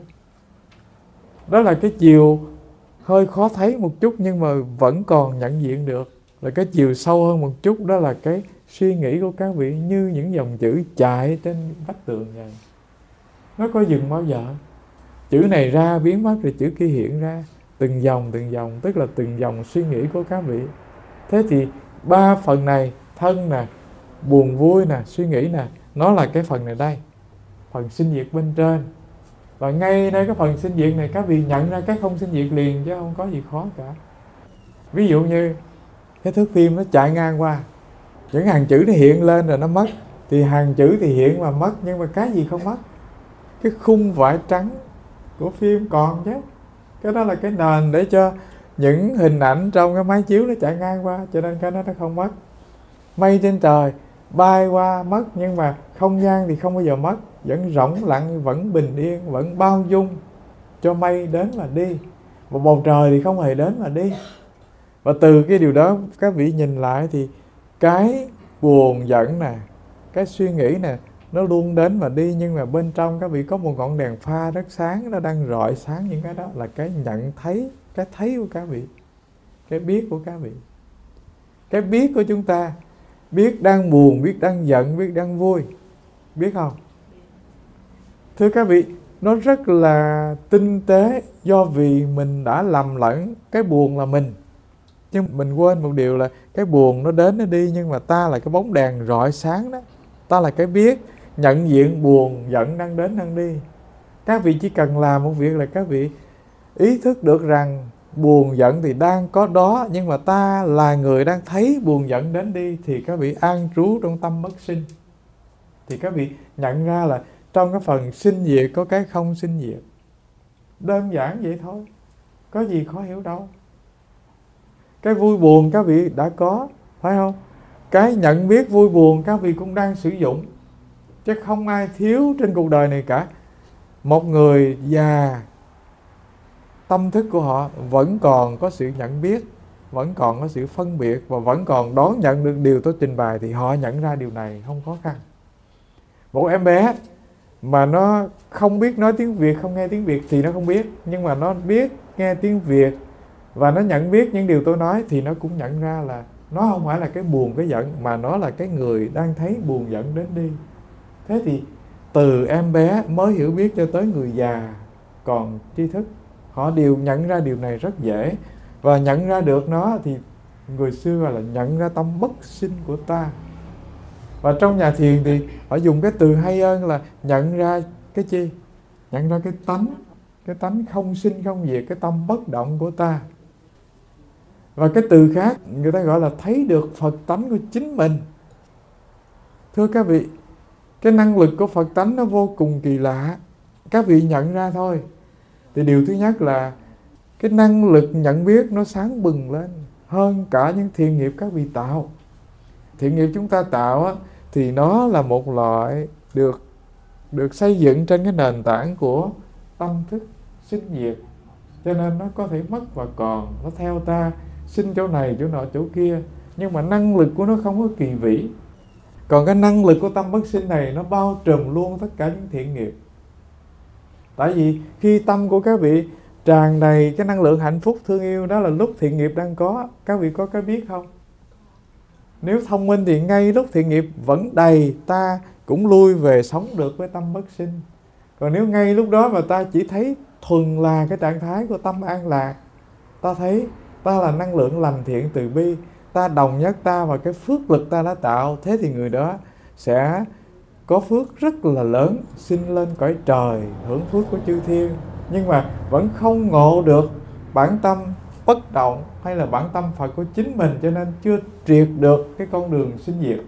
S1: Đó là cái chiều hơi khó thấy một chút, nhưng mà vẫn còn nhận diện được. Là cái chiều sâu hơn một chút, đó là cái suy nghĩ của các vị như những dòng chữ chạy trên vách tường vậy. Nó có dừng bao giờ? Chữ này ra biến mất rồi chữ kia hiện ra. Từng dòng từng dòng, tức là từng dòng suy nghĩ của các vị. Thế thì ba phần này, thân nè, buồn vui nè, suy nghĩ nè, nó là cái phần này đây, phần sinh diệt bên trên. Và ngay nơi cái phần sinh diệt này các vị nhận ra cái không sinh diệt liền, chứ không có gì khó cả. Ví dụ như cái thước phim nó chạy ngang qua, những hàng chữ nó hiện lên rồi nó mất, thì hàng chữ thì hiện mà mất, nhưng mà cái gì không mất? Cái khung vải trắng của phim còn chứ. Cái đó là cái nền để cho những hình ảnh trong cái máy chiếu nó chạy ngang qua, cho nên cái đó nó không mất. Mây trên trời bay qua mất, nhưng mà không gian thì không bao giờ mất, vẫn rỗng lặng, vẫn bình yên, vẫn bao dung cho mây đến mà đi. Và bầu trời thì không hề đến mà đi. Và từ cái điều đó các vị nhìn lại thì cái buồn giận nè, cái suy nghĩ nè, nó luôn đến mà đi, nhưng mà bên trong các vị có một ngọn đèn pha rất sáng, nó đang rọi sáng những cái đó, là cái nhận thấy, cái thấy của các vị, cái biết của các vị. Cái biết của chúng ta biết đang buồn, biết đang giận, biết đang vui. Biết không? Thưa các vị, nó rất là tinh tế, do vì mình đã lầm lẫn cái buồn là mình. Nhưng mình quên một điều là cái buồn nó đến nó đi, nhưng mà ta là cái bóng đèn rọi sáng đó. Ta là cái biết nhận diện buồn giận đang đến đang đi. Các vị chỉ cần làm một việc là các vị ý thức được rằng buồn giận thì đang có đó, nhưng mà ta là người đang thấy buồn giận đến đi, thì các vị an trú trong tâm bất sinh. Thì các vị nhận ra là trong cái phần sinh diệt có cái không sinh diệt. Đơn giản vậy thôi, có gì khó hiểu đâu. Cái vui buồn các vị đã có, phải không? Cái nhận biết vui buồn các vị cũng đang sử dụng. Chứ không ai thiếu trên cuộc đời này cả. Một người già, tâm thức của họ vẫn còn có sự nhận biết, vẫn còn có sự phân biệt, và vẫn còn đón nhận được điều tôi trình bày, thì họ nhận ra điều này không khó khăn. Một em bé mà nó không biết nói tiếng Việt, không nghe tiếng Việt thì nó không biết. Nhưng mà nó biết nghe tiếng Việt và nó nhận biết những điều tôi nói, thì nó cũng nhận ra là nó không phải là cái buồn, cái giận, mà nó là cái người đang thấy buồn giận đến đi. Thế thì từ em bé mới hiểu biết cho tới người già còn tri thức, họ đều nhận ra điều này rất dễ. Và nhận ra được nó thì người xưa gọi là nhận ra tâm bất sinh của ta. Và trong nhà thiền thì họ dùng cái từ hay hơn là nhận ra cái chi? Nhận ra cái tánh, cái tánh không sinh không diệt, cái tâm bất động của ta. Và cái từ khác người ta gọi là thấy được Phật tánh của chính mình. Thưa các vị, cái năng lực của Phật tánh nó vô cùng kỳ lạ. Các vị nhận ra thôi. Thì điều thứ nhất là cái năng lực nhận biết nó sáng bừng lên hơn cả những thiện nghiệp các vị tạo. Thiện nghiệp chúng ta tạo á, thì nó là một loại được được xây dựng trên cái nền tảng của tâm thức sinh diệt, cho nên nó có thể mất và còn, nó theo ta sinh chỗ này chỗ nọ chỗ kia, nhưng mà năng lực của nó không có kỳ vĩ. Còn cái năng lực của tâm bất sinh này nó bao trùm luôn tất cả những thiện nghiệp. Tại vì khi tâm của các vị tràn đầy cái năng lượng hạnh phúc thương yêu, đó là lúc thiện nghiệp đang có. Các vị có cái biết không? Nếu thông minh thì ngay lúc thiện nghiệp vẫn đầy, ta cũng lui về sống được với tâm bất sinh. Còn nếu ngay lúc đó mà ta chỉ thấy thuần là cái trạng thái của tâm an lạc, ta thấy ta là năng lượng lành thiện từ bi, ta đồng nhất ta và cái phước lực ta đã tạo, thế thì người đó sẽ có phước rất là lớn, sinh lên cõi trời, hưởng phước của chư thiên. Nhưng mà vẫn không ngộ được bản tâm bất động hay là bản tâm Phật của chính mình, cho nên chưa triệt được cái con đường sinh diệt.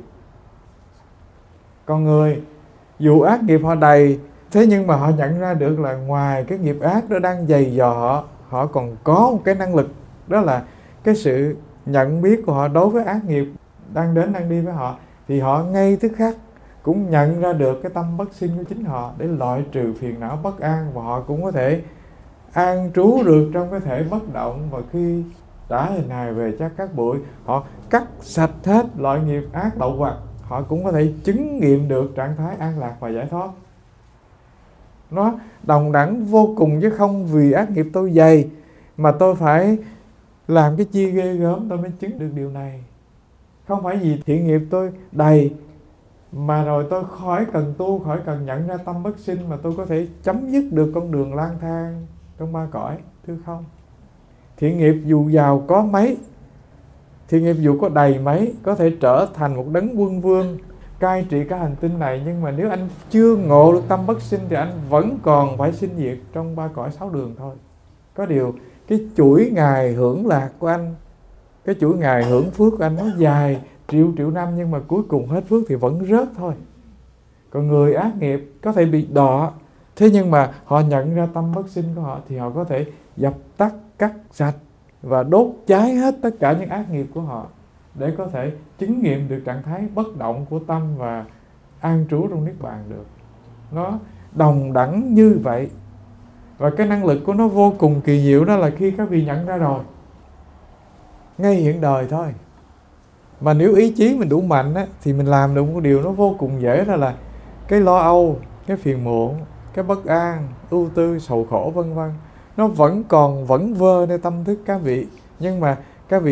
S1: Con người dù ác nghiệp họ đầy, thế nhưng mà họ nhận ra được là ngoài cái nghiệp ác đó đang dày dò họ, họ còn có một cái năng lực, đó là cái sự nhận biết của họ đối với ác nghiệp đang đến đang đi với họ. Thì họ ngay tức khắc cũng nhận ra được cái tâm bất sinh của chính họ để loại trừ phiền não bất an, và họ cũng có thể an trú được trong cái thể bất động. Và khi đã hình hài về chắc các bụi, họ cắt sạch hết loại nghiệp ác lậu hoặc, họ cũng có thể chứng nghiệm được trạng thái an lạc và giải thoát. Nó đồng đẳng vô cùng, chứ không vì ác nghiệp tôi dày mà tôi phải làm cái chi ghê gớm tôi mới chứng được điều này. Không phải vì thiện nghiệp tôi đầy mà rồi tôi khỏi cần tu, khỏi cần nhận ra tâm bất sinh mà tôi có thể chấm dứt được con đường lang thang trong ba cõi. Thưa không, thiện nghiệp dù giàu có mấy, thiện nghiệp dù có đầy mấy, có thể trở thành một đấng quân vương cai trị cả hành tinh này, nhưng mà nếu anh chưa ngộ được tâm bất sinh thì anh vẫn còn phải sinh diệt trong ba cõi sáu đường thôi. Có điều cái chuỗi ngày hưởng lạc của anh, cái chuỗi ngày hưởng phước của anh nó dài triệu triệu năm, nhưng mà cuối cùng hết phước thì vẫn rớt thôi. Còn người ác nghiệp có thể bị đọa, thế nhưng mà họ nhận ra tâm bất sinh của họ thì họ có thể dập tắt, cắt sạch và đốt cháy hết tất cả những ác nghiệp của họ để có thể chứng nghiệm được trạng thái bất động của tâm và an trú trong niết bàn được. Nó đồng đẳng như vậy. Và cái năng lực của nó vô cùng kỳ diệu, đó là khi các vị nhận ra rồi, ngay hiện đời thôi. Mà nếu ý chí mình đủ mạnh á, thì mình làm được một điều nó vô cùng dễ, đó là cái lo âu, cái phiền muộn, cái bất an, ưu tư, sầu khổ vân vân, nó vẫn còn vẫn vơ nơi tâm thức các vị. Nhưng mà các vị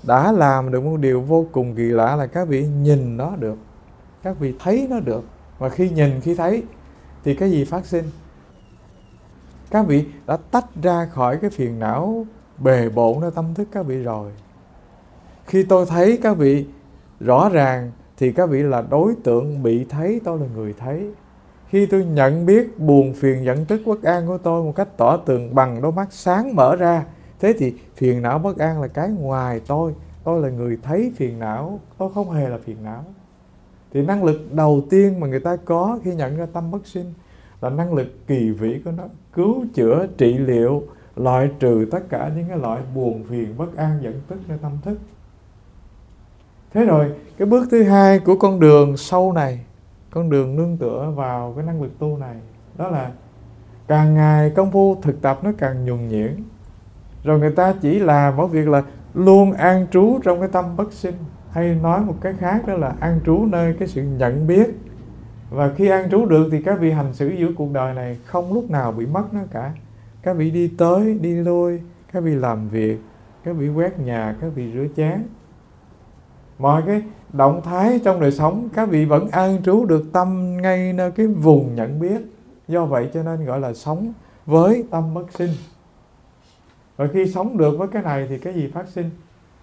S1: đã làm được một điều vô cùng kỳ lạ là các vị nhìn nó được, các vị thấy nó được. Và khi nhìn, khi thấy thì cái gì phát sinh? Các vị đã tách ra khỏi cái phiền não bề bộn nơi tâm thức các vị rồi. Khi tôi thấy các vị rõ ràng thì các vị là đối tượng bị thấy, tôi là người thấy. Khi tôi nhận biết buồn phiền giận tức bất an của tôi một cách tỏ tường bằng đôi mắt sáng mở ra, thế thì phiền não bất an là cái ngoài tôi, tôi là người thấy phiền não, tôi không hề là phiền não. Thì năng lực đầu tiên mà người ta có khi nhận ra tâm bất sinh là năng lực kỳ vĩ của nó, cứu chữa, trị liệu, loại trừ tất cả những cái loại buồn phiền bất an giận tức nơi tâm thức. Thế rồi cái bước thứ hai của con đường sâu này, con đường nương tựa vào cái năng lực tu này, đó là càng ngày công phu thực tập nó càng nhuần nhuyễn. Rồi người ta chỉ làm một việc là luôn an trú trong cái tâm bất sinh, hay nói một cái khác đó là an trú nơi cái sự nhận biết. Và khi an trú được thì các vị hành xử giữa cuộc đời này không lúc nào bị mất nó cả. Các vị đi tới, đi lui, các vị làm việc, các vị quét nhà, các vị rửa chén. Mọi cái động thái trong đời sống các vị vẫn an trú được tâm ngay nơi cái vùng nhận biết. Do vậy cho nên gọi là sống với tâm bất sinh. Và khi sống được với cái này thì cái gì phát sinh?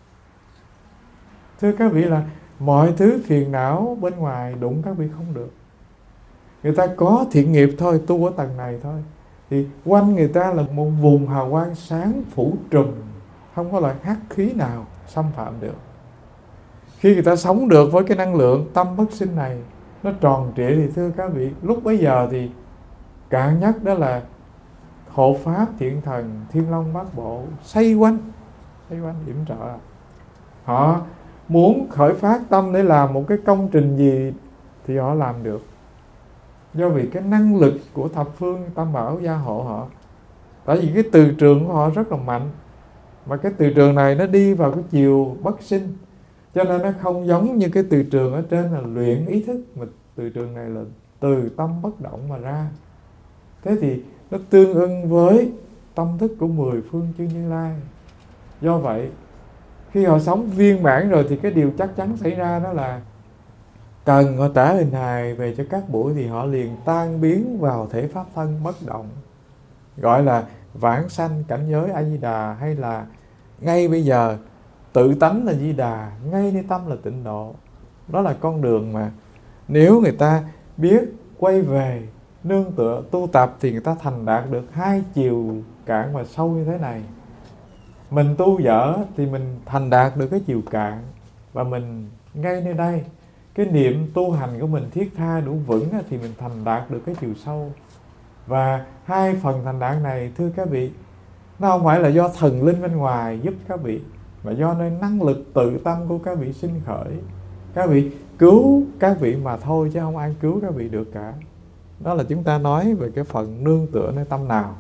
S1: Thưa các vị là mọi thứ phiền não bên ngoài đụng các vị không được. Người ta có thiện nghiệp thôi, tu ở tầng này thôi, thì quanh người ta là một vùng hào quang sáng phủ trùm, không có loại hắc khí nào xâm phạm được. Khi người ta sống được với cái năng lượng tâm bất sinh này, nó tròn trịa thì thưa các vị, lúc bấy giờ thì cạn nhất đó là hộ pháp thiện thần thiên long bát bộ xoay quanh, xoay quanh yểm trợ. Họ muốn khởi phát tâm để làm một cái công trình gì thì họ làm được. Do vì cái năng lực của thập phương tam bảo gia hộ họ. Tại vì cái từ trường của họ rất là mạnh, mà cái từ trường này nó đi vào cái chiều bất sinh, cho nên nó không giống như cái từ trường ở trên là luyện ý thức, mà từ trường này là từ tâm bất động mà ra. Thế thì nó tương ưng với tâm thức của mười phương chư Như Lai. Do vậy khi họ sống viên mãn rồi thì cái điều chắc chắn xảy ra đó là cần họ trả hình hài về cho các buổi thì họ liền tan biến vào thể pháp thân bất động, gọi là vãng sanh cảnh giới A Di Đà, hay là ngay bây giờ tự tánh là Di Đà, ngay nơi tâm là tịnh độ. Đó là con đường mà nếu người ta biết quay về nương tựa tu tập thì người ta thành đạt được hai chiều cạn và sâu như thế này. Mình tu dở thì mình thành đạt được cái chiều cạn, và mình ngay nơi đây cái niệm tu hành của mình thiết tha đủ vững thì mình thành đạt được cái chiều sâu. Và hai phần thành đạt này thưa các vị, nó không phải là do thần linh bên ngoài giúp các vị, mà do nơi năng lực tự tâm của các vị sinh khởi. Các vị cứu các vị mà thôi, chứ không ai cứu các vị được cả. Đó là chúng ta nói về cái phần nương tựa nơi tâm nào.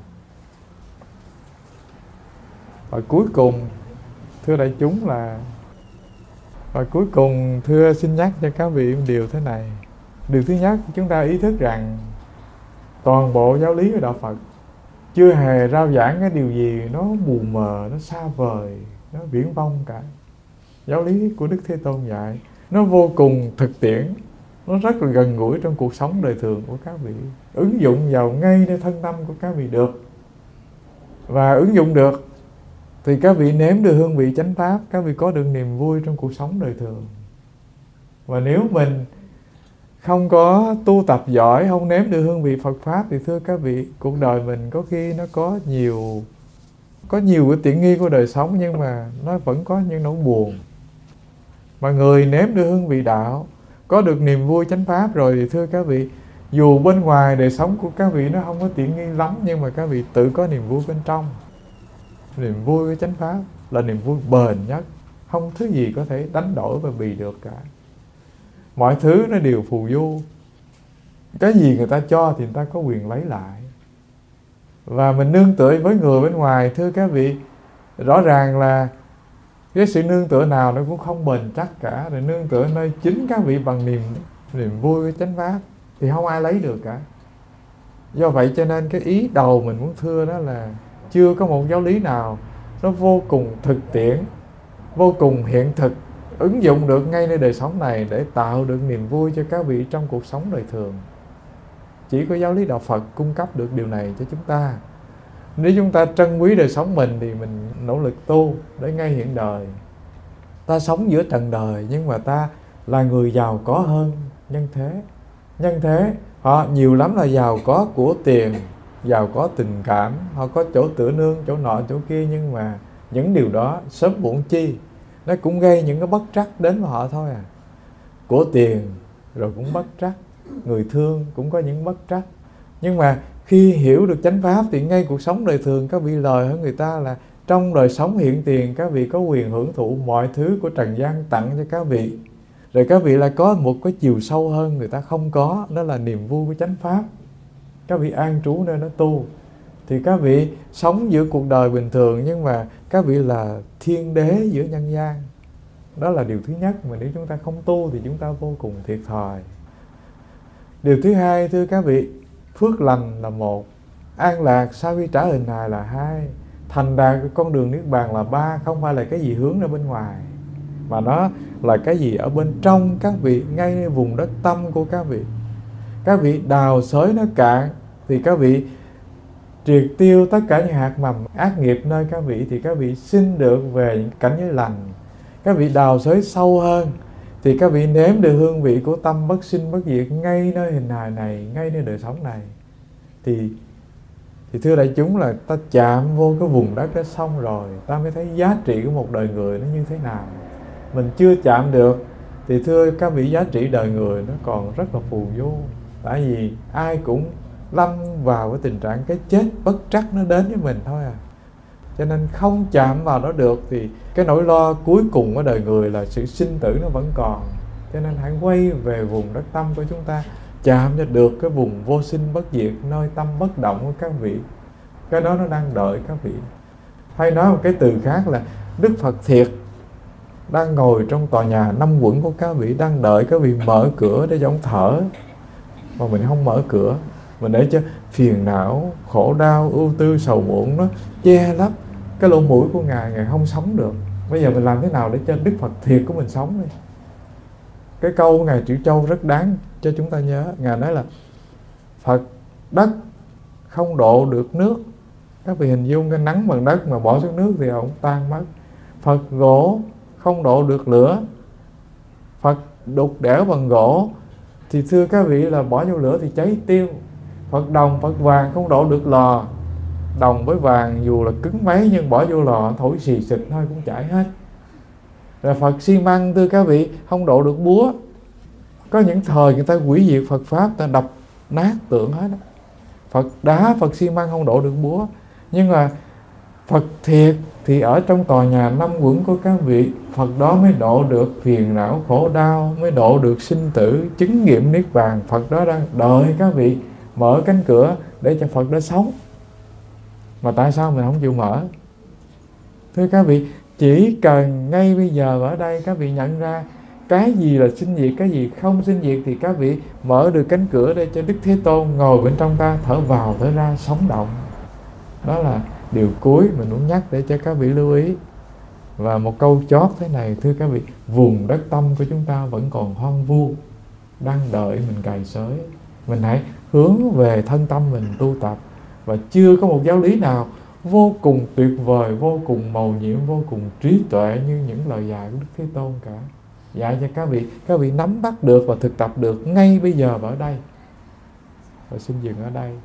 S1: Và cuối cùng thưa đại chúng là Và cuối cùng thưa xin nhắc cho các vị điều thế này. Điều thứ nhất, chúng ta ý thức rằng toàn bộ giáo lý của Đạo Phật chưa hề rao giảng cái điều gì nó mù mờ, nó xa vời, nó viển vông cả. Giáo lý của Đức Thế Tôn dạy nó vô cùng thực tiễn, nó rất là gần gũi trong cuộc sống đời thường của các vị, ứng dụng vào ngay nơi thân tâm của các vị được. Và ứng dụng được thì các vị nếm được hương vị chánh pháp, các vị có được niềm vui trong cuộc sống đời thường. Và nếu mình không có tu tập giỏi, không nếm được hương vị Phật pháp thì thưa các vị, cuộc đời mình có khi nó có nhiều có nhiều cái tiện nghi của đời sống, nhưng mà nó vẫn có những nỗi buồn. Mà người nếm được hương vị đạo, có được niềm vui chánh pháp rồi thì thưa các vị, dù bên ngoài đời sống của các vị nó không có tiện nghi lắm, nhưng mà các vị tự có niềm vui bên trong. Niềm vui với chánh pháp là niềm vui bền nhất, không thứ gì có thể đánh đổi và bì được cả. Mọi thứ nó đều phù du, cái gì người ta cho thì người ta có quyền lấy lại. Và mình nương tựa với người bên ngoài, thưa các vị, rõ ràng là cái sự nương tựa nào nó cũng không bền chắc cả. Rồi nương tựa nơi chính các vị bằng niềm niềm vui với chánh pháp thì không ai lấy được cả. Do vậy cho nên cái ý đầu mình muốn thưa đó là chưa có một giáo lý nào nó vô cùng thực tiễn, vô cùng hiện thực, ứng dụng được ngay nơi đời sống này để tạo được niềm vui cho các vị trong cuộc sống đời thường. Chỉ có giáo lý Đạo Phật cung cấp được điều này cho chúng ta. Nếu chúng ta trân quý đời sống mình thì mình nỗ lực tu để ngay hiện đời. Ta sống giữa trần đời nhưng mà ta là người giàu có hơn nhân thế. Nhân thế họ nhiều lắm là giàu có của tiền, giàu có tình cảm, họ có chỗ tựa nương, chỗ nọ, chỗ kia, nhưng mà những điều đó sớm muộn chi nó cũng gây những cái bất trắc đến với họ thôi à. Của tiền rồi cũng bất trắc, người thương cũng có những bất trắc. Nhưng mà khi hiểu được chánh pháp thì ngay cuộc sống đời thường các vị lời hơn người ta là trong đời sống hiện tiền các vị có quyền hưởng thụ mọi thứ của trần gian tặng cho các vị. Rồi các vị lại có một cái chiều sâu hơn người ta không có, đó là niềm vui của chánh pháp. Các vị an trú nơi nó tu thì các vị sống giữa cuộc đời bình thường, nhưng mà các vị là thiên đế giữa nhân gian. Đó là điều thứ nhất, mà nếu chúng ta không tu thì chúng ta vô cùng thiệt thòi. Điều thứ hai, thưa các vị, phước lành là một, an lạc sau khi trả hình hài là hai, thành đạt con đường niết bàn là ba. Không phải là cái gì hướng ra bên ngoài, mà nó là cái gì ở bên trong các vị, ngay vùng đất tâm của các vị. Các vị đào xới nó cạn thì các vị triệt tiêu tất cả những hạt mầm ác nghiệp nơi các vị, thì các vị xin được về những cảnh giới lành. Các vị đào xới sâu hơn thì các vị nếm được hương vị của tâm bất sinh bất diệt ngay nơi hình hài này, ngay nơi đời sống này. Thì thì thưa đại chúng, là ta chạm vô cái vùng đất đó xong rồi ta mới thấy giá trị của một đời người nó như thế nào. Mình chưa chạm được thì thưa các vị, giá trị đời người nó còn rất là phù du. Tại vì ai cũng lâm vào cái tình trạng cái chết bất trắc nó đến với mình thôi à. Cho nên không chạm vào nó được thì cái nỗi lo cuối cùng của đời người là sự sinh tử nó vẫn còn. Cho nên hãy quay về vùng đất tâm của chúng ta, chạm cho được cái vùng vô sinh bất diệt, nơi tâm bất động của các vị. Cái đó nó đang đợi các vị. Hay nói một cái từ khác là Đức Phật thiệt đang ngồi trong tòa nhà năm quận của các vị, đang đợi các vị mở cửa để cho ông thở. Mà mình không mở cửa, mình để cho phiền não, khổ đau, ưu tư, sầu muộn nó che lấp cái lỗ mũi của Ngài, Ngài không sống được. Bây giờ mình làm thế nào để cho Đức Phật thiệt của mình sống đi? Cái câu của Ngài Triệu Châu rất đáng cho chúng ta nhớ. Ngài nói là Phật đất không độ được nước. Các vị hình dung cái nắng bằng đất mà bỏ xuống nước thì ông tan mất. Phật gỗ không độ được lửa. Phật đục đẽo bằng gỗ thì thưa các vị là bỏ vô lửa thì cháy tiêu. Phật đồng, Phật vàng không độ được lò. Đồng với vàng dù là cứng mấy nhưng bỏ vô lò thổi xì xịt thôi cũng chảy hết. Rồi Phật xi măng thưa các vị không độ được búa. Có những thời người ta hủy diệt Phật Pháp, ta đập nát tượng hết. Phật đá, Phật xi măng không độ được búa. Nhưng mà Phật thiệt thì ở trong tòa nhà năm quẩn của các vị, Phật đó mới độ được phiền não khổ đau, mới độ được sinh tử, chứng nghiệm niết bàn. Phật đó đang đợi các vị mở cánh cửa để cho Phật đó sống. Mà tại sao mình không chịu mở? Thưa các vị, chỉ cần ngay bây giờ ở đây các vị nhận ra cái gì là sinh diệt, cái gì không sinh diệt, thì các vị mở được cánh cửa để cho Đức Thế Tôn ngồi bên trong ta, thở vào thở ra, sống động. Đó là điều cuối mình muốn nhắc để cho các vị lưu ý. Và một câu chót thế này, thưa các vị, vùng đất tâm của chúng ta vẫn còn hoang vu, đang đợi mình cày xới. Mình hãy hướng về thân tâm mình tu tập. Và chưa có một giáo lý nào vô cùng tuyệt vời, vô cùng mầu nhiệm, vô cùng trí tuệ như những lời dạy của Đức Thế Tôn cả. Dạy cho các vị, các vị nắm bắt được và thực tập được ngay bây giờ và ở đây. Và xin dừng ở đây.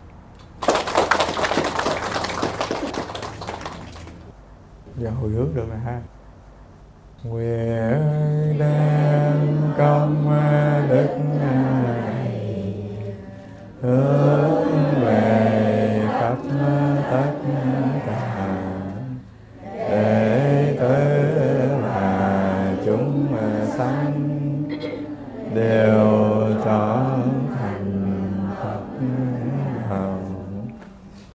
S1: Giờ hồi hướng được rồi ha. Nguyện đem công đức này hướng về khắp tất cả đệ tử và chúng sanh